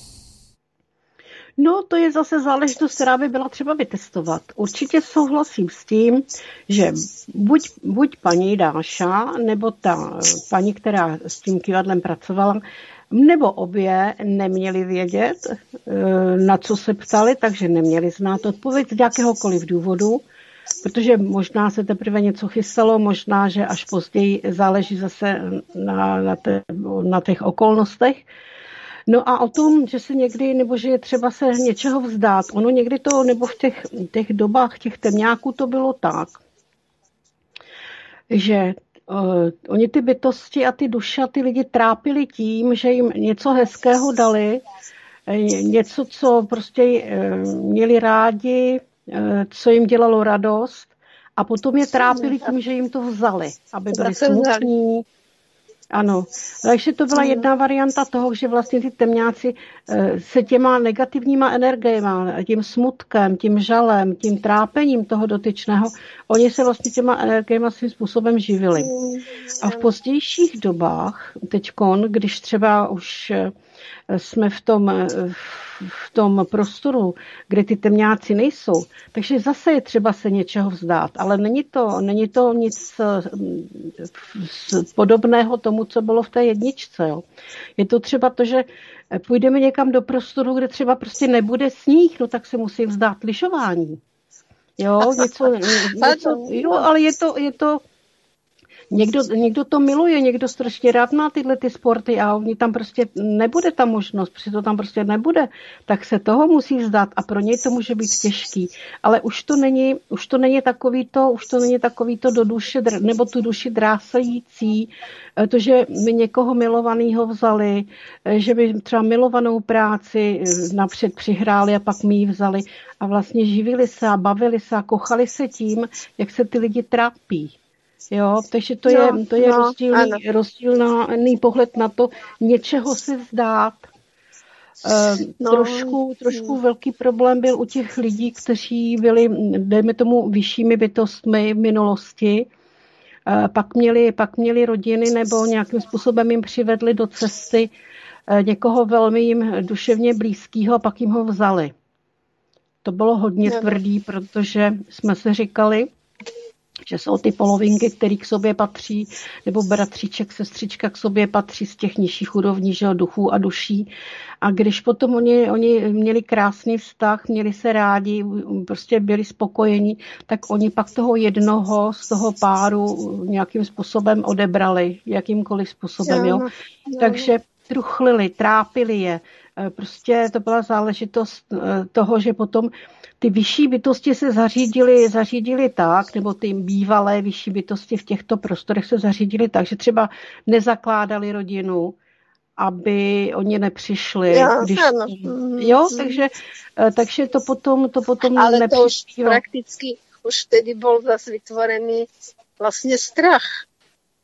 No, to je zase záležitost, která by byla třeba vytestovat. Určitě souhlasím s tím, že buď, buď paní Dáša, nebo ta paní, která s tím kývadlem pracovala, nebo obě neměli vědět, na co se ptali, takže neměli znát odpověď z jakéhokoliv důvodu, protože možná se teprve něco chystalo, možná, že až později záleží zase na, na, te, na těch okolnostech. No a o tom, že se někdy, nebo že je třeba se něčeho vzdát. Ono někdy to, nebo v těch, těch dobách těch temňáků to bylo tak, že Uh, oni ty bytosti a ty duše a ty lidi trápili tím, že jim něco hezkého dali, něco, co prostě uh, měli rádi, uh, co jim dělalo radost a potom je trápili tím, že jim to vzali, aby byli smutní. Ano, takže to byla jedna varianta toho, že vlastně ty temňáci se těma negativníma energiema, tím smutkem, tím žalem, tím trápením toho dotyčného, oni se vlastně těma energiema svým způsobem živili. A v pozdějších dobách, teďkon, když třeba už jsme v tom, v tom prostoru, kde ty temňáci nejsou, takže zase je třeba se něčeho vzdát. Ale není to, není to nic podobného tomu, co bylo v té jedničce. Jo. Je to třeba to, že půjdeme někam do prostoru, kde třeba prostě nebude sníh, no tak se musí vzdát lyžování. Jo, něco, něco jo, ale je to, je to Někdo, někdo to miluje, někdo strašně rád má tyhle ty sporty a oni tam prostě nebude ta možnost, protože to tam prostě nebude, tak se toho musí vzdát a pro něj to může být těžký. Ale už to není, už to není takový to, už to není takový to do duše, nebo tu duši drásající, to, že by někoho milovaného vzali, že by třeba milovanou práci napřed přihráli a pak mi ji vzali a vlastně živili se a bavili se a kochali se tím, jak se ty lidi trápí. Jo, takže to je, no, to je no, rozdílný, rozdílný pohled na to, něčeho si vzdát. E, no, trošku, trošku no. Velký problém byl u těch lidí, kteří byli, dejme tomu, vyššími bytostmi v minulosti. E, pak, měli, pak měli rodiny nebo nějakým způsobem jim přivedli do cesty e, někoho velmi jim duševně blízkého a pak jim ho vzali. To bylo hodně no. tvrdý, protože jsme si říkali, že jsou ty polovinky, které k sobě patří, nebo bratříček, sestřička k sobě patří z těch nižších úrovní, že duchů a duší. A když potom oni, oni měli krásný vztah, měli se rádi, prostě byli spokojení, tak oni pak toho jednoho z toho páru nějakým způsobem odebrali, jakýmkoliv způsobem. Jo? Jo. Takže truchlili, trápili je. Prostě to byla záležitost toho, že potom ty vyšší bytosti se zařídily, zařídily tak, nebo ty bývalé vyšší bytosti v těchto prostorech se zařídily tak, že třeba nezakládali rodinu, aby oni nepřišli. Já, když, ano. Jo, takže, takže to potom, to potom ale nepřišlo. Ale to už prakticky už vtedy byl zase vytvorený vlastně strach.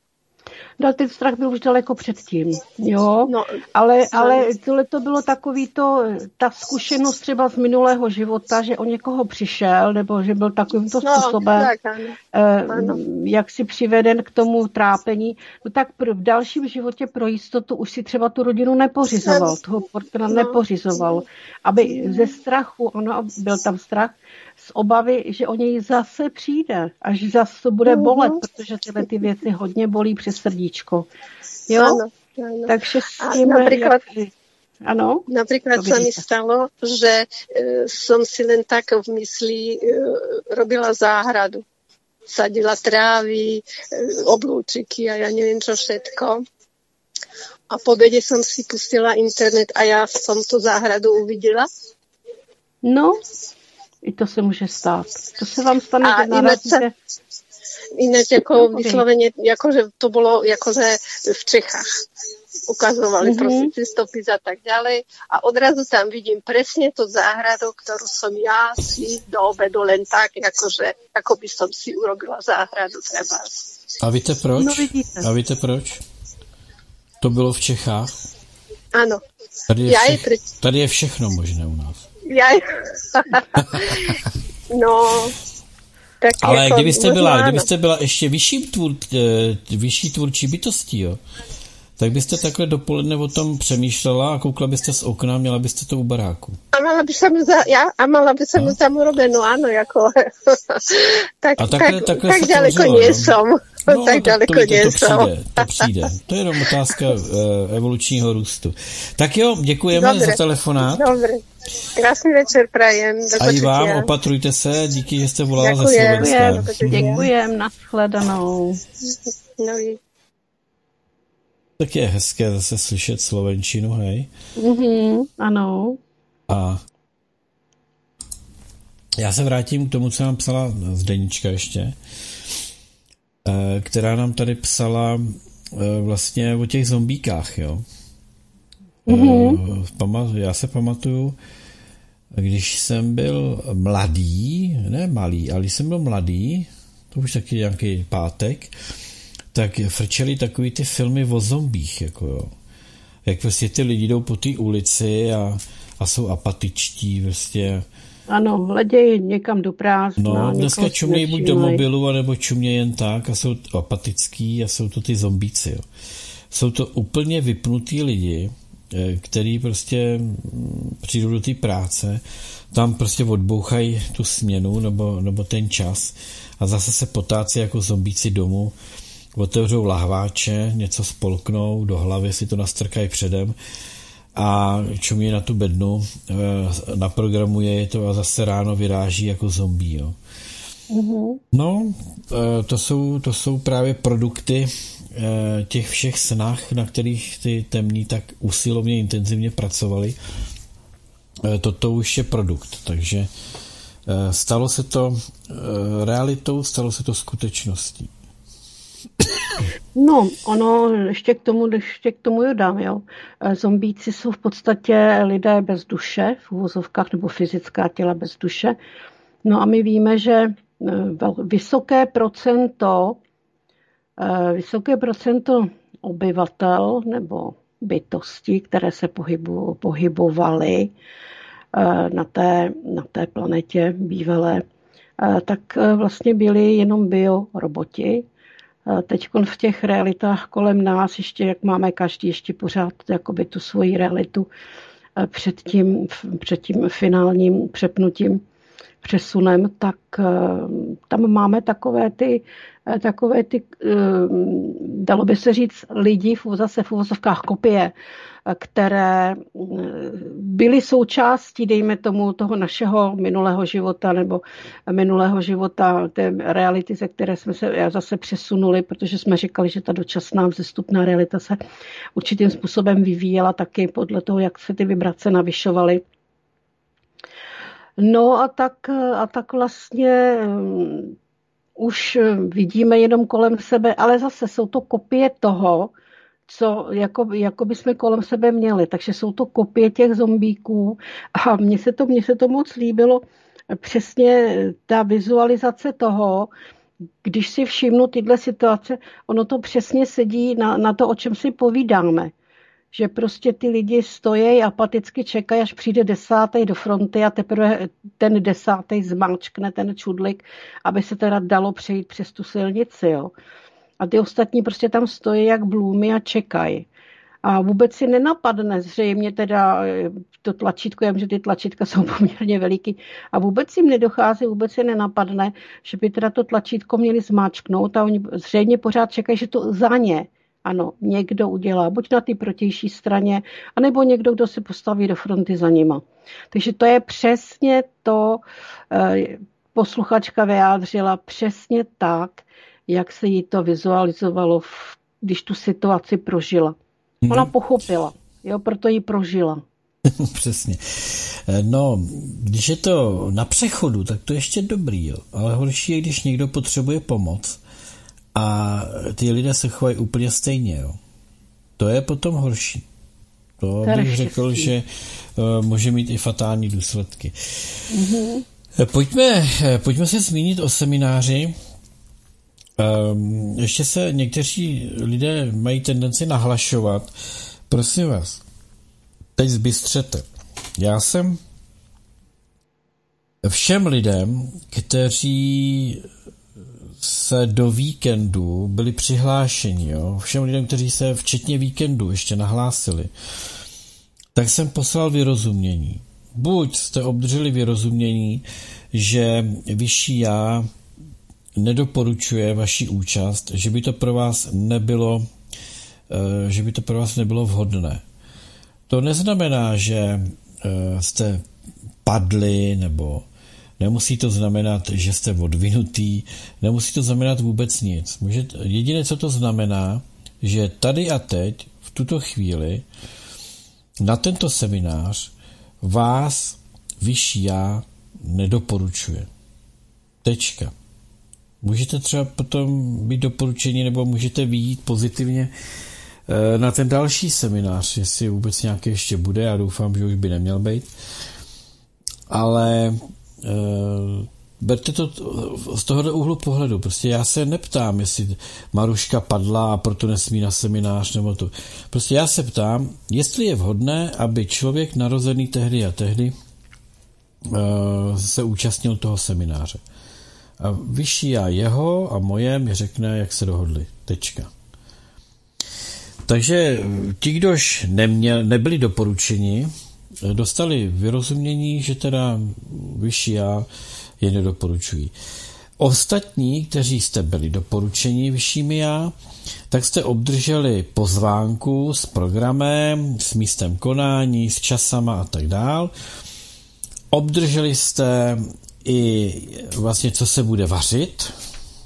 No, ten strach byl už daleko předtím, jo, No, ale, ale tohle to bylo takový to, ta zkušenost třeba z minulého života, že o někoho přišel, nebo že byl takovýmto no, způsobem, tak, ano. eh, Ano. jak si přiveden k tomu trápení, no tak pro, v dalším životě pro jistotu už si třeba tu rodinu nepořizoval, toho partnera No. nepořizoval, aby ze strachu, ano, byl tam strach, z obavy, že o něj zase přijde, až zase to bude bolet, protože tyhle ty věci hodně bolí přes srdíčko. Jo? Áno, áno. Takže s A tím, napríklad, jak, ano? napríklad To sa mi vidíte. stalo, že e, som si len tak v mysli e, robila záhradu. Sadila trávy, e, oblúčiky a ja neviem čo všetko. A po obede som si pustila internet a ja som tú záhradu uvidela. No, i to se může stát. To se vám stane, A že narazíte. Ináč ako No, vyslovene, akože to bolo akože v Čechách. Ukazovali Mhm. mm-hmm. proste cestopis a tak ďalej. A odrazu tam vidím presne tú záhradu, ktorú som ja si do obedu len tak, akože, ako by som si urobila záhradu treba. A víte proč? No, vidíte. A víte proč? To bylo v Čechách. Áno. Tady je, Ja aj vše, pre... tady je všechno možné u nás. Ja aj... no... Tak Ale jako, kdybyste možná byla, áno. kdybyste byla ještě vyšší, tvůr, eh, vyšší tvůrčí bytostí, jo, tak byste takhle dopoledne o tom přemýšlela a koukla byste z okna, měla byste to u baráku. A mala by som ju za, ja, a mala by som ju tam urobenú, áno, ako... tak, A takhle, tak, takhle tak se to ďaleko rozjelo, nie no. som. No, tak ďaleko to, víte, nie to som. přijde, to přijde. To je jenom otázka uh, evolučního růstu. Tak jo, děkujeme Dobre. za telefonát. Dobre. Krásny večer prajem. Do A i vám, počutia. opatrujte se, díky, že jste volala ze Ďakujem. Slovenska. Ďakujem. Děkujem, nashledanou. No, i- Tak je hezké zase slyšet slovenčinu, hej. Mhm, ano. A já se vrátím k tomu, co nám psala Zdenička ještě, eh, která nám tady psala eh, vlastně o těch zombíkách, jo. Mm-hmm. Pamat, já se pamatuju, když jsem byl mladý, ne malý, ale když jsem byl mladý, to už taky nějaký pátek, tak frčeli takový ty filmy o zombích, jako jo. Jak prostě ty lidi jdou po té ulici a, a jsou apatičtí, prostě. Ano, hledějí někam do prázdna. No, dneska někoho si čumějí buď do nevšímají. mobilu, anebo čumějí jen tak a jsou apatický a jsou to ty zombíci, jo. Jsou to úplně vypnutí lidi, eh, který prostě mm, přijdou do té práce, tam prostě odbouchají tu směnu nebo, nebo ten čas a zase se potácí jako zombíci domů, otevřou lahváče, něco spolknou do hlavy, si to nastrkají předem a čumí na tu bednu, naprogramuje je to a zase ráno vyráží jako zombie. Jo. Mhm. No, to jsou, to jsou právě produkty těch všech snah, na kterých ty temní tak usilovně, intenzivně pracovali. Toto už je produkt, takže stalo se to realitou, stalo se to skutečností. No, ono, ještě k tomu, ještě k tomu dodám, jo. Zombíci jsou v podstatě lidé bez duše, v uvozovkách, nebo fyzická těla bez duše. No a my víme, že vysoké procento, vysoké procento obyvatel nebo bytostí, které se pohybu, pohybovaly na té, na té planetě bývalé, tak vlastně byli jenom bioroboti. Teď v těch realitách kolem nás, ještě jak máme každý ještě pořád jakoby tu svoji realitu před tím, před tím finálním přepnutím, přesunem, tak tam máme takové ty, takové ty, dalo by se říct, lidi, zase v uvozovkách kopie, které byly součástí, dejme tomu, toho našeho minulého života nebo minulého života, té reality, ze které jsme se zase přesunuli, protože jsme říkali, že ta dočasná vzestupná realita se určitým způsobem vyvíjela taky podle toho, jak se ty vibrace navyšovaly. No a tak, a tak vlastně um, už vidíme jenom kolem sebe, ale zase jsou to kopie toho, co jako, jako by jsme kolem sebe měli. Takže jsou to kopie těch zombíků a mně se to, mně se to moc líbilo, přesně ta vizualizace toho, když si všimnu tyhle situace, ono to přesně sedí na, na to, o čem si povídáme. Že prostě ty lidi stojí apaticky čekají, až přijde desátý do fronty a teprve ten desátý zmáčkne ten čudlik, aby se teda dalo přejít přes tu silnici. Jo. A ty ostatní prostě tam stojí jak blůmy a čekají. A vůbec si nenapadne, zřejmě teda to tlačítko, já vím, že ty tlačítka jsou poměrně veliký, a vůbec jim nedochází, vůbec si nenapadne, že by teda to tlačítko měli zmáčknout a oni zřejmě pořád čekají, že to za ně, ano, někdo udělá, buď na té protější straně, anebo někdo, kdo se postaví do fronty za nima. Takže to je přesně to, posluchačka vyjádřila přesně tak, jak se jí to vizualizovalo, když tu situaci prožila. Ona pochopila, jo, proto ji prožila. Přesně. No, když je to na přechodu, tak to ještě dobrý, jo. Ale horší je, když někdo potřebuje pomoc a ty lidé se chovají úplně stejně, jo. To je potom horší. To bych řekl, že uh, může mít i fatální důsledky. Mm-hmm. Pojďme, pojďme se zmínit o semináři. Um, ještě se někteří lidé mají tendenci nahlašovat. Prosím vás, teď zbystřete. Já jsem všem lidem, kteří se do víkendu byli přihlášeni, jo, všem lidem, kteří se včetně víkendu ještě nahlásili, tak jsem poslal vyrozumění. Buď jste obdrželi vyrozumění, že vyšší já nedoporučuje vaši účast, že by to pro vás nebylo, že by to pro vás nebylo vhodné. To neznamená, že jste padli, nebo nemusí to znamenat, že jste odvinutý, nemusí to znamenat vůbec nic. Můžete, jediné, co to znamená, že tady a teď, v tuto chvíli, na tento seminář vás vyšší já nedoporučuje. Tečka. Můžete třeba potom být doporučení, nebo můžete vyjít pozitivně na ten další seminář, jestli vůbec nějaký ještě bude, já doufám, že už by neměl být. Ale e, berte to z tohoto úhlu pohledu. Prostě já se neptám, jestli Maruška padla a proto nesmí na seminář, nebo to. Prostě já se ptám, jestli je vhodné, aby člověk narozený tehdy a tehdy e, se účastnil toho semináře. A vyšší já jeho a moje mi řekne, jak se dohodli. Tečka. Takže ti, kdož neměl, nebyli doporučeni, dostali vyrozumění, že teda vyšší já je nedoporučují. Ostatní, kteří jste byli doporučeni vyššími já, tak jste obdrželi pozvánku s programem, s místem konání, s časama a tak dál. Obdrželi jste i vlastně, co se bude vařit,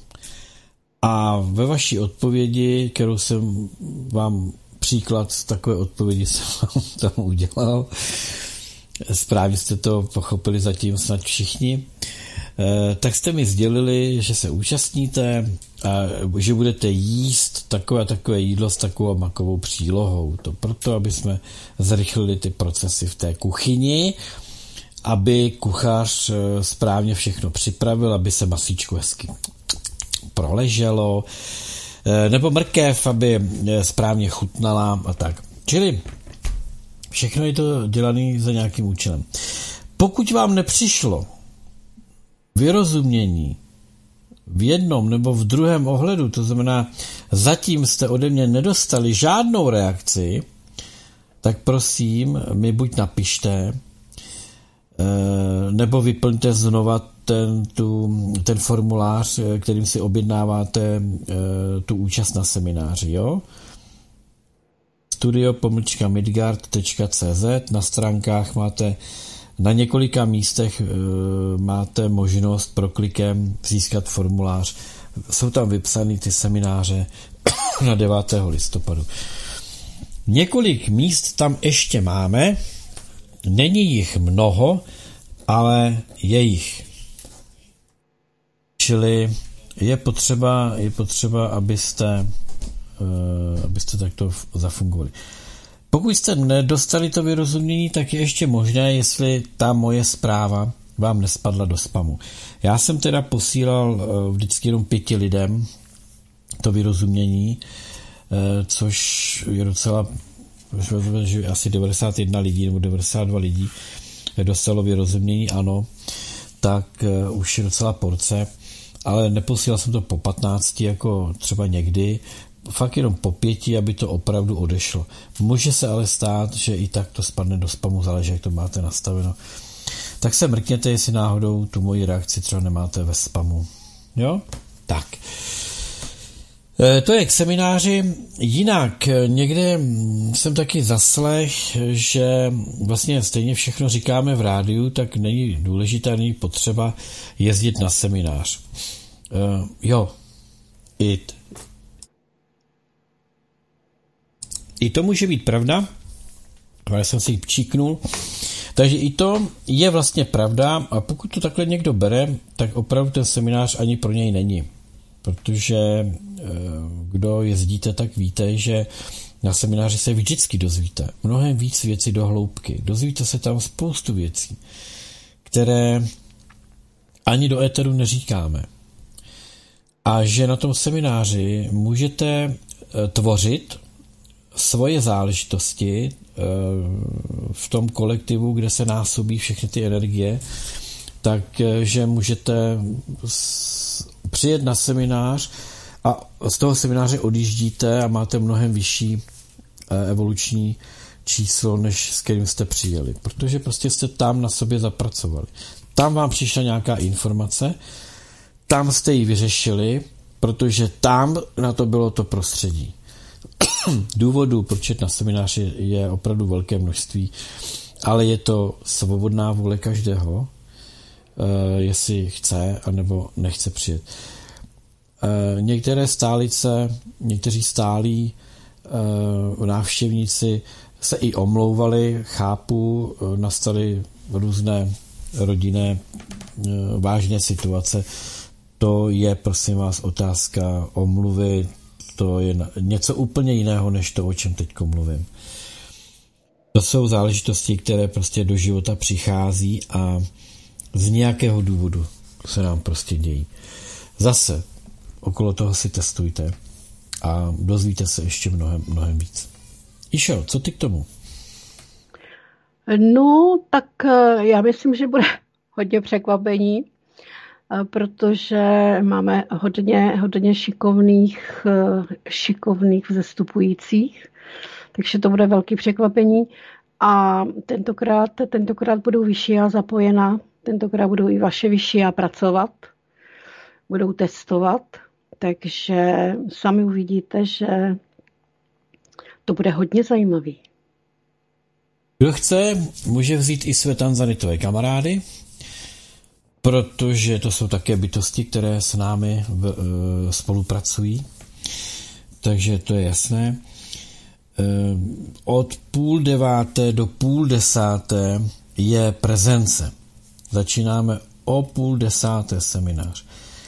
a ve vaší odpovědi, kterou jsem vám příklad takové odpovědi jsem vám tam udělal, správně jste to pochopili zatím snad všichni, tak jste mi sdělili, že se účastníte a že budete jíst takové takové jídlo s takovou makovou přílohou. To proto, aby jsme zrychlili ty procesy v té kuchyni, aby kuchař správně všechno připravil, aby se masíčko hezky proleželo, nebo mrkev, aby správně chutnala a tak. Čili všechno je to dělané za nějakým účelem. Pokud vám nepřišlo vyrozumění v jednom nebo v druhém ohledu, to znamená, zatím jste ode mě nedostali žádnou reakci, tak prosím, mi buď napište, nebo vyplňte znova ten, tu, ten formulář, kterým si objednáváte tu účast na semináři, jo? studio pomlčka midgard tečka cé zet, na stránkách máte na několika místech máte možnost proklikem získat formulář. Jsou tam vypsány ty semináře na devátého listopadu. Několik míst tam ještě máme, není jich mnoho, ale je jich. Čili je potřeba, je potřeba, abyste, uh, abyste takto zafungovali. Pokud jste nedostali to vyrozumění, tak je ještě možné, jestli ta moje zpráva vám nespadla do spamu. Já jsem teda posílal vždycky jenom pěti lidem to vyrozumění, což je docela, že asi devadesát jedna lidí nebo devadesát dva lidí dostalo vyrozumění, ano, tak už je docela porce, ale neposílal jsem to po patnácti, jako třeba někdy, fakt jenom po pěti, aby to opravdu odešlo. Může se ale stát, že i tak to spadne do spamu, záleží, jak to máte nastaveno. Tak se mrkněte, jestli náhodou tu moji reakci třeba nemáte ve spamu. Jo? Tak. E, to je k semináři. Jinak někde jsem taky zaslech, že vlastně stejně všechno říkáme v rádiu, tak není důležité, není potřeba jezdit na seminář. E, jo, i, i to může být pravda, ale jsem si ji pčíknul. Takže i to je vlastně pravda a pokud to takhle někdo bere, tak opravdu ten seminář ani pro něj není. Protože kdo jezdíte, tak víte, že na semináři se vždycky dozvíte mnohem víc věcí do hloubky. Dozvíte se tam spoustu věcí, které ani do éteru neříkáme. A že na tom semináři můžete tvořit svoje záležitosti v tom kolektivu, kde se násobí všechny ty energie, takže můžete přijet na seminář a z toho semináře odjíždíte a máte mnohem vyšší evoluční číslo, než s kterým jste přijeli, protože prostě jste tam na sobě zapracovali. Tam vám přišla nějaká informace, tam jste ji vyřešili, protože tam na to bylo to prostředí. Důvodů, proč jít na semináři, je opravdu velké množství, ale je to svobodná vůle každého, jestli chce anebo nechce přijet. Některé stálice, někteří stálí návštěvníci se i omlouvali, chápu, nastaly různé rodinné vážné situace. To je, prosím vás, otázka omluvy, to je něco úplně jiného, než to, o čem teď mluvím. To jsou záležitosti, které prostě do života přichází a z nějakého důvodu se nám prostě dějí. Zase okolo toho si testujte a dozvíte se ještě mnohem, mnohem víc. Išo, co ty k tomu? No, tak já myslím, že bude hodně překvapení, protože máme hodně, hodně šikovných, šikovných vzestupujících, takže to bude velké překvapení. A tentokrát, tentokrát budou vyšší a zapojena, tentokrát budou i vaše vyšší a pracovat, budou testovat, takže sami uvidíte, že to bude hodně zajímavý. Kdo chce, může vzít i své tanzanitové kamarády, protože to jsou také bytosti, které s námi v, uh, spolupracují, takže to je jasné. Uh, od půl deváté do půl desáté je prezence. Začínáme o půl desáté seminář.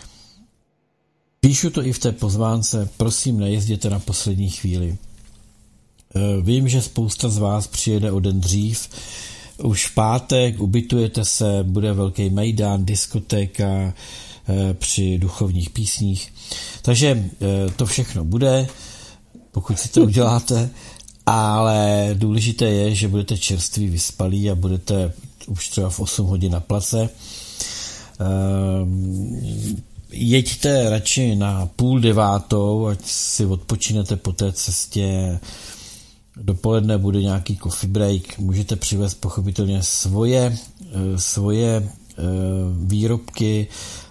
Píšu to i v té pozvánce, prosím, nejezděte na poslední chvíli. Uh, vím, že spousta z vás přijede o den dřív, už v pátek, ubytujete se, bude velký mejdán, diskotéka e, při duchovních písních. Takže e, to všechno bude, pokud si to uděláte, ale důležité je, že budete čerství, vyspalí a budete už třeba v osm hodin na place. E, jeďte radši na půl devátou, ať si odpočinete po té cestě. Dopoledne bude nějaký coffee break, můžete přivést pochopitelně svoje, svoje výrobky.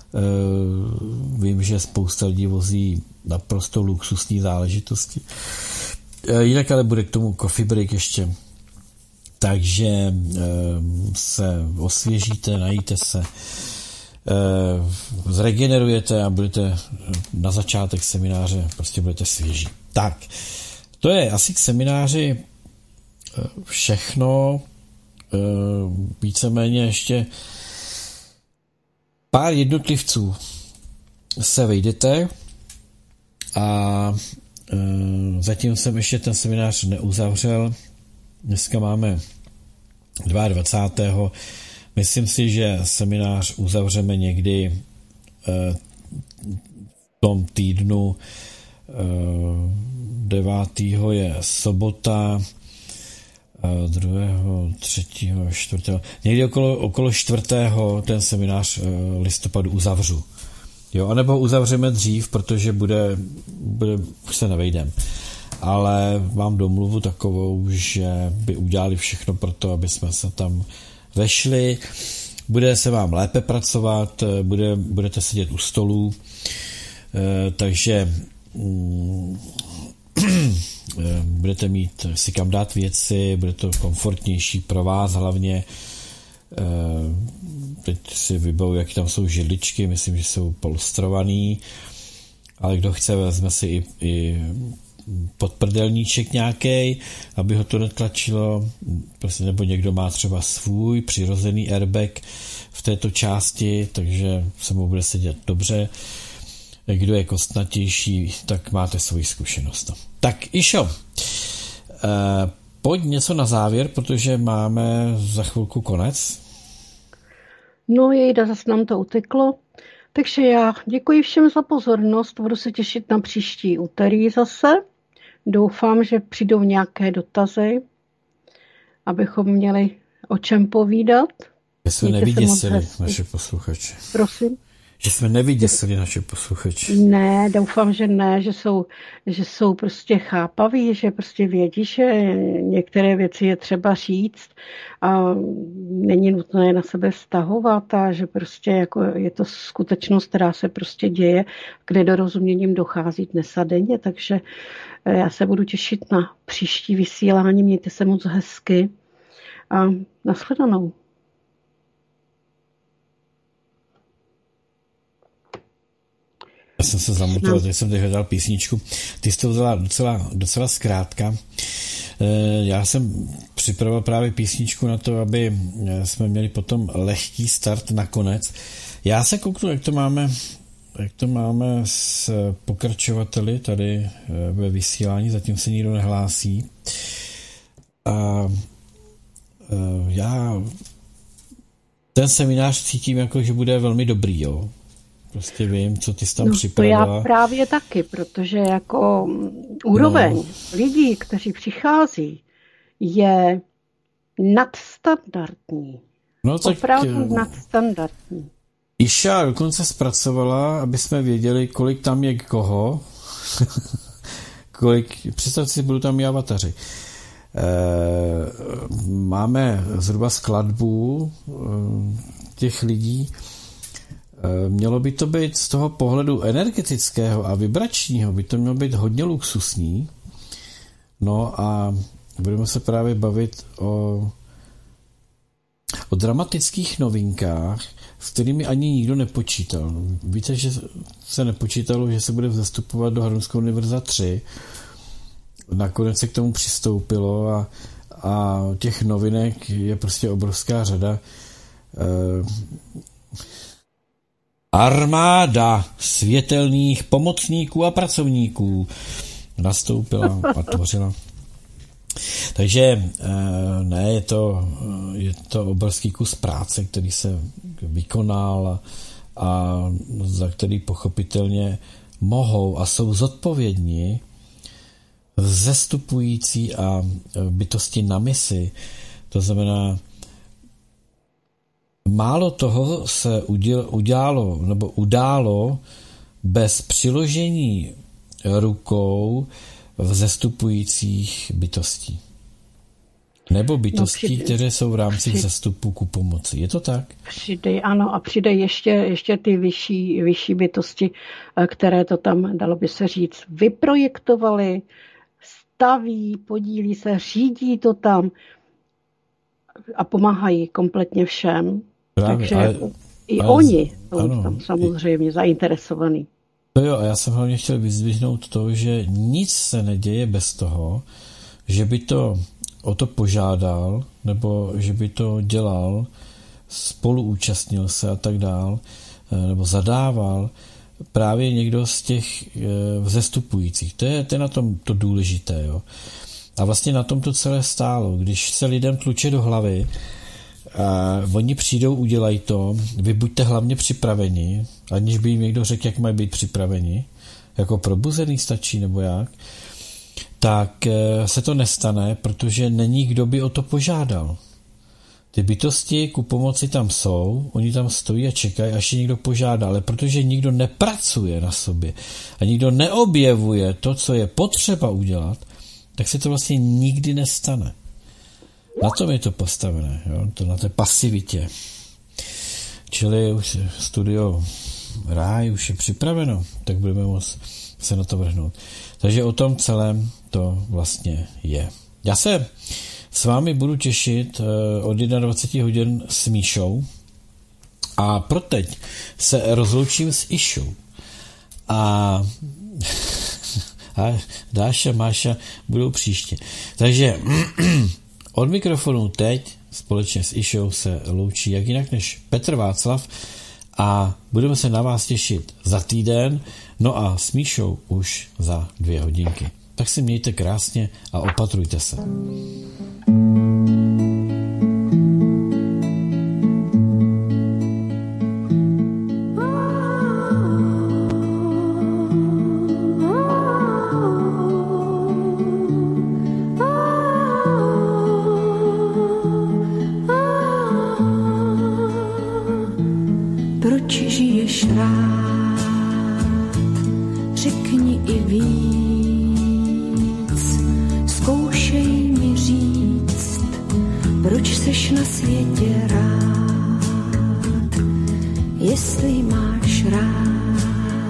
Vím, že spousta lidí vozí naprosto luxusní záležitosti. Jinak ale bude k tomu coffee break ještě. Takže se osvěžíte, najíte se, zregenerujete a budete na začátek semináře, prostě budete svěží. Tak, to je asi k semináři všechno. Víceméně ještě pár jednotlivců se vejdete a zatím jsem ještě ten seminář neuzavřel. Dneska máme dvacátého druhého Myslím si, že seminář uzavřeme někdy v tom týdnu. Devátého je sobota, druhého, třetího, čtvrtého. Někdy okolo, okolo čtvrtého ten seminář listopadu uzavřu. Jo, anebo ho uzavřeme dřív, protože bude, bude už se nevejdem. Ale mám domluvu takovou, že by udělali všechno pro to, aby jsme se tam vešli. Bude se vám lépe pracovat, bude, budete sedět u stolů, takže budete mít si kam dát věci, bude to komfortnější pro vás hlavně. Teď si vybavu, jak tam jsou židličky, myslím, že jsou polstrovaný, ale kdo chce, vezme si i, i podprdelníček nějaký, aby ho to netlačilo, prostě, nebo někdo má třeba svůj přirozený airbag v této části, takže se mu bude sedět dobře. Kdo je kostnatější, tak máte svoji zkušenost. Tak Išo, eh, pojď něco na závěr, protože máme za chvilku konec. No jejda, zase nám to uteklo. Takže já děkuji všem za pozornost, budu se těšit na příští úterý zase. Doufám, že přijdou nějaké dotazy, abychom měli o čem povídat. Že jsme nevyděsili naše posluchače. Prosím? Že jsme nevyděsili naše posluchače. Ne, doufám, že ne, že jsou, že jsou prostě chápaví, že prostě vědí, že některé věci je třeba říct a není nutné je na sebe vztahovat a že prostě jako je to skutečnost, která se prostě děje, k nedorozuměním dochází dnes a denně, takže já se budu těšit na příští vysílání, mějte se moc hezky a nashledanou. Já jsem se zamutoval, teď jsem teď hledal písničku. Ty jsi to vzala docela, docela zkrátka. Já jsem připravil právě písničku na to, aby jsme měli potom lehký start nakonec. Já se kouknu, jak to máme, jak to máme s pokračovateli tady ve vysílání, zatím se nikdo nehlásí. A já ten seminář cítím jako, že bude velmi dobrý, jo. Prostě vím, co ty jsi tam no, připravila. To já právě taky, protože jako úroveň no. lidí, kteří přichází, je nadstandardní. No, tak, opravdu nadstandardní. Iša dokonce zpracovala, aby jsme věděli, kolik tam je koho. kolik, představ si, budou tam i avataři. E, máme zhruba skladbu e, těch lidí. Mělo by to být z toho pohledu energetického a vibračního, by to mělo být hodně luxusní. No a budeme se právě bavit o, o dramatických novinkách, s kterými ani nikdo nepočítal. Víte, že se nepočítalo, že se bude vzastupovat do Harunského univerza tři. Nakonec se k tomu přistoupilo a, a těch novinek je prostě obrovská řada. Armáda světelných pomocníků a pracovníků nastoupila a tvořila. Takže ne, je to, je to obrovský kus práce, který se vykonal a za který pochopitelně mohou a jsou zodpovědní vzestupující a bytosti na misi. To znamená, málo toho se udělalo nebo událo bez přiložení rukou vzestupujících bytostí. Nebo bytostí, no, které jsou v rámci při, vzestupu ku pomoci. Je to tak? Přidej, ano, a přidej ještě, ještě ty vyšší, vyšší bytosti, které to tam, dalo by se říct, vyprojektovali, staví, podílí se, řídí to tam a pomáhají kompletně všem. Právě, takže ale, i ale, oni jsou ano, tam samozřejmě i, zainteresovaní. To jo, a já jsem hlavně chtěl vyzdvihnout to, že nic se neděje bez toho, že by to o to požádal, nebo že by to dělal, spoluúčastnil se a tak dál, nebo zadával právě někdo z těch vzestupujících. To je, to je na tom to důležité. Jo. A vlastně na tom to celé stálo. Když se lidem tluče do hlavy, A oni přijdou, udělají to, vy buďte hlavně připraveni, aniž by jim někdo řekl, jak mají být připraveni, jako probuzený stačí, nebo jak, tak se to nestane, protože není kdo by o to požádal. Ty bytosti ku pomoci tam jsou, oni tam stojí a čekají, až je někdo požádá, ale protože nikdo nepracuje na sobě a nikdo neobjevuje to, co je potřeba udělat, tak se to vlastně nikdy nestane. Na tom je to postavené, jo? To na té pasivitě. Čili už studio Ráj už je připraveno, tak budeme moct se na to vrhnout. Takže o tom celém to vlastně je. Já se s vámi budu těšit od dvacet jedna hodin s Míšou a pro teď se rozloučím s Išou. A, a Dáša, Máša budou příště. Takže od mikrofonu teď společně s Išou se loučí jak jinak než Petr Václav a budeme se na vás těšit za týden, no a s Míšou už za dvě hodinky. Tak si mějte krásně a opatrujte se. Proč žiješ rád? Řekni i víc, zkoušej mi říct, proč seš na světě rád, jestli máš rád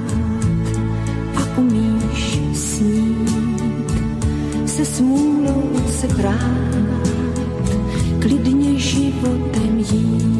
a umíš snít, se smůlou se brát, klidně životem jít.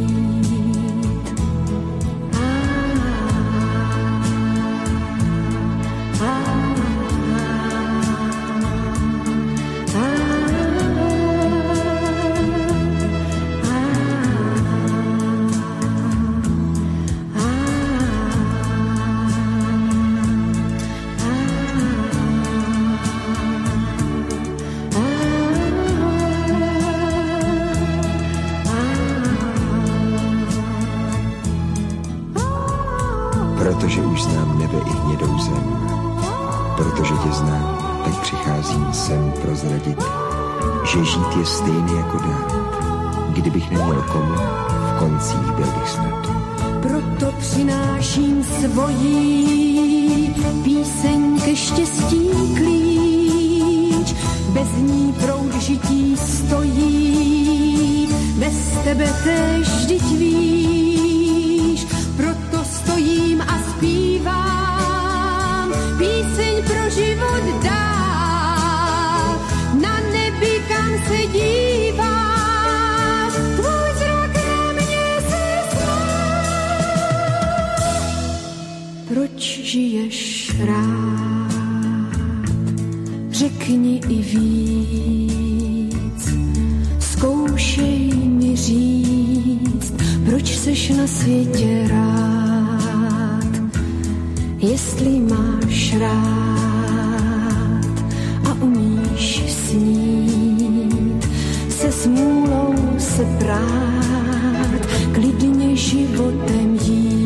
Protože už znám nebe i hnědou zem, protože tě znám, tak přicházím sem prozradit, že žít je stejný jako dát. Kdybych neměl komu, v koncích byl bych snad. Proto přináším svojí píseň ke štěstí klíč, bez ní proud žití stojí, bez tebe též vždyť víš, proto stojím a zpívám píseň pro život dál, na nebi kam se dívám, tvůj zrak na mě se smál. Proč žiješ rád? Řekni i víc, zkoušej mi říct, proč seš na světě rád, jestli máš rád a umíš snít, se smůlou se prát, klidně životem jít.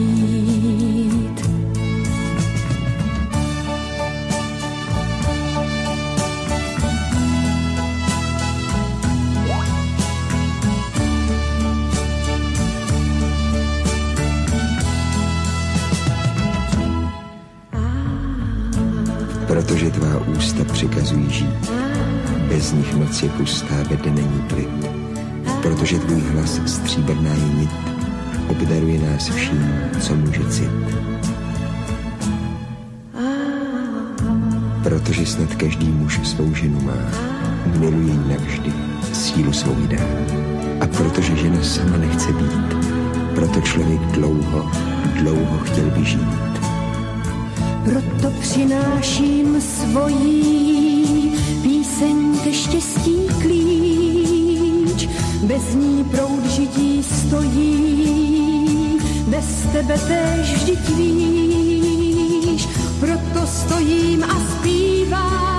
Protože tvá ústa přikazují žít, bez nich noc je pustá, ve dne není klid. Protože tvůj hlas stříbrná je nit, obdaruje nás vším, co může cit. Protože snad každý muž svou ženu má, miluje ji navždy, sílu svou dá. A protože žena sama nechce být, proto člověk dlouho, dlouho chtěl by žít. Proto přináším svojí píseň ke štěstí klíč, bez ní proud žití stojí, bez tebe též vždyť víš, proto stojím a zpívám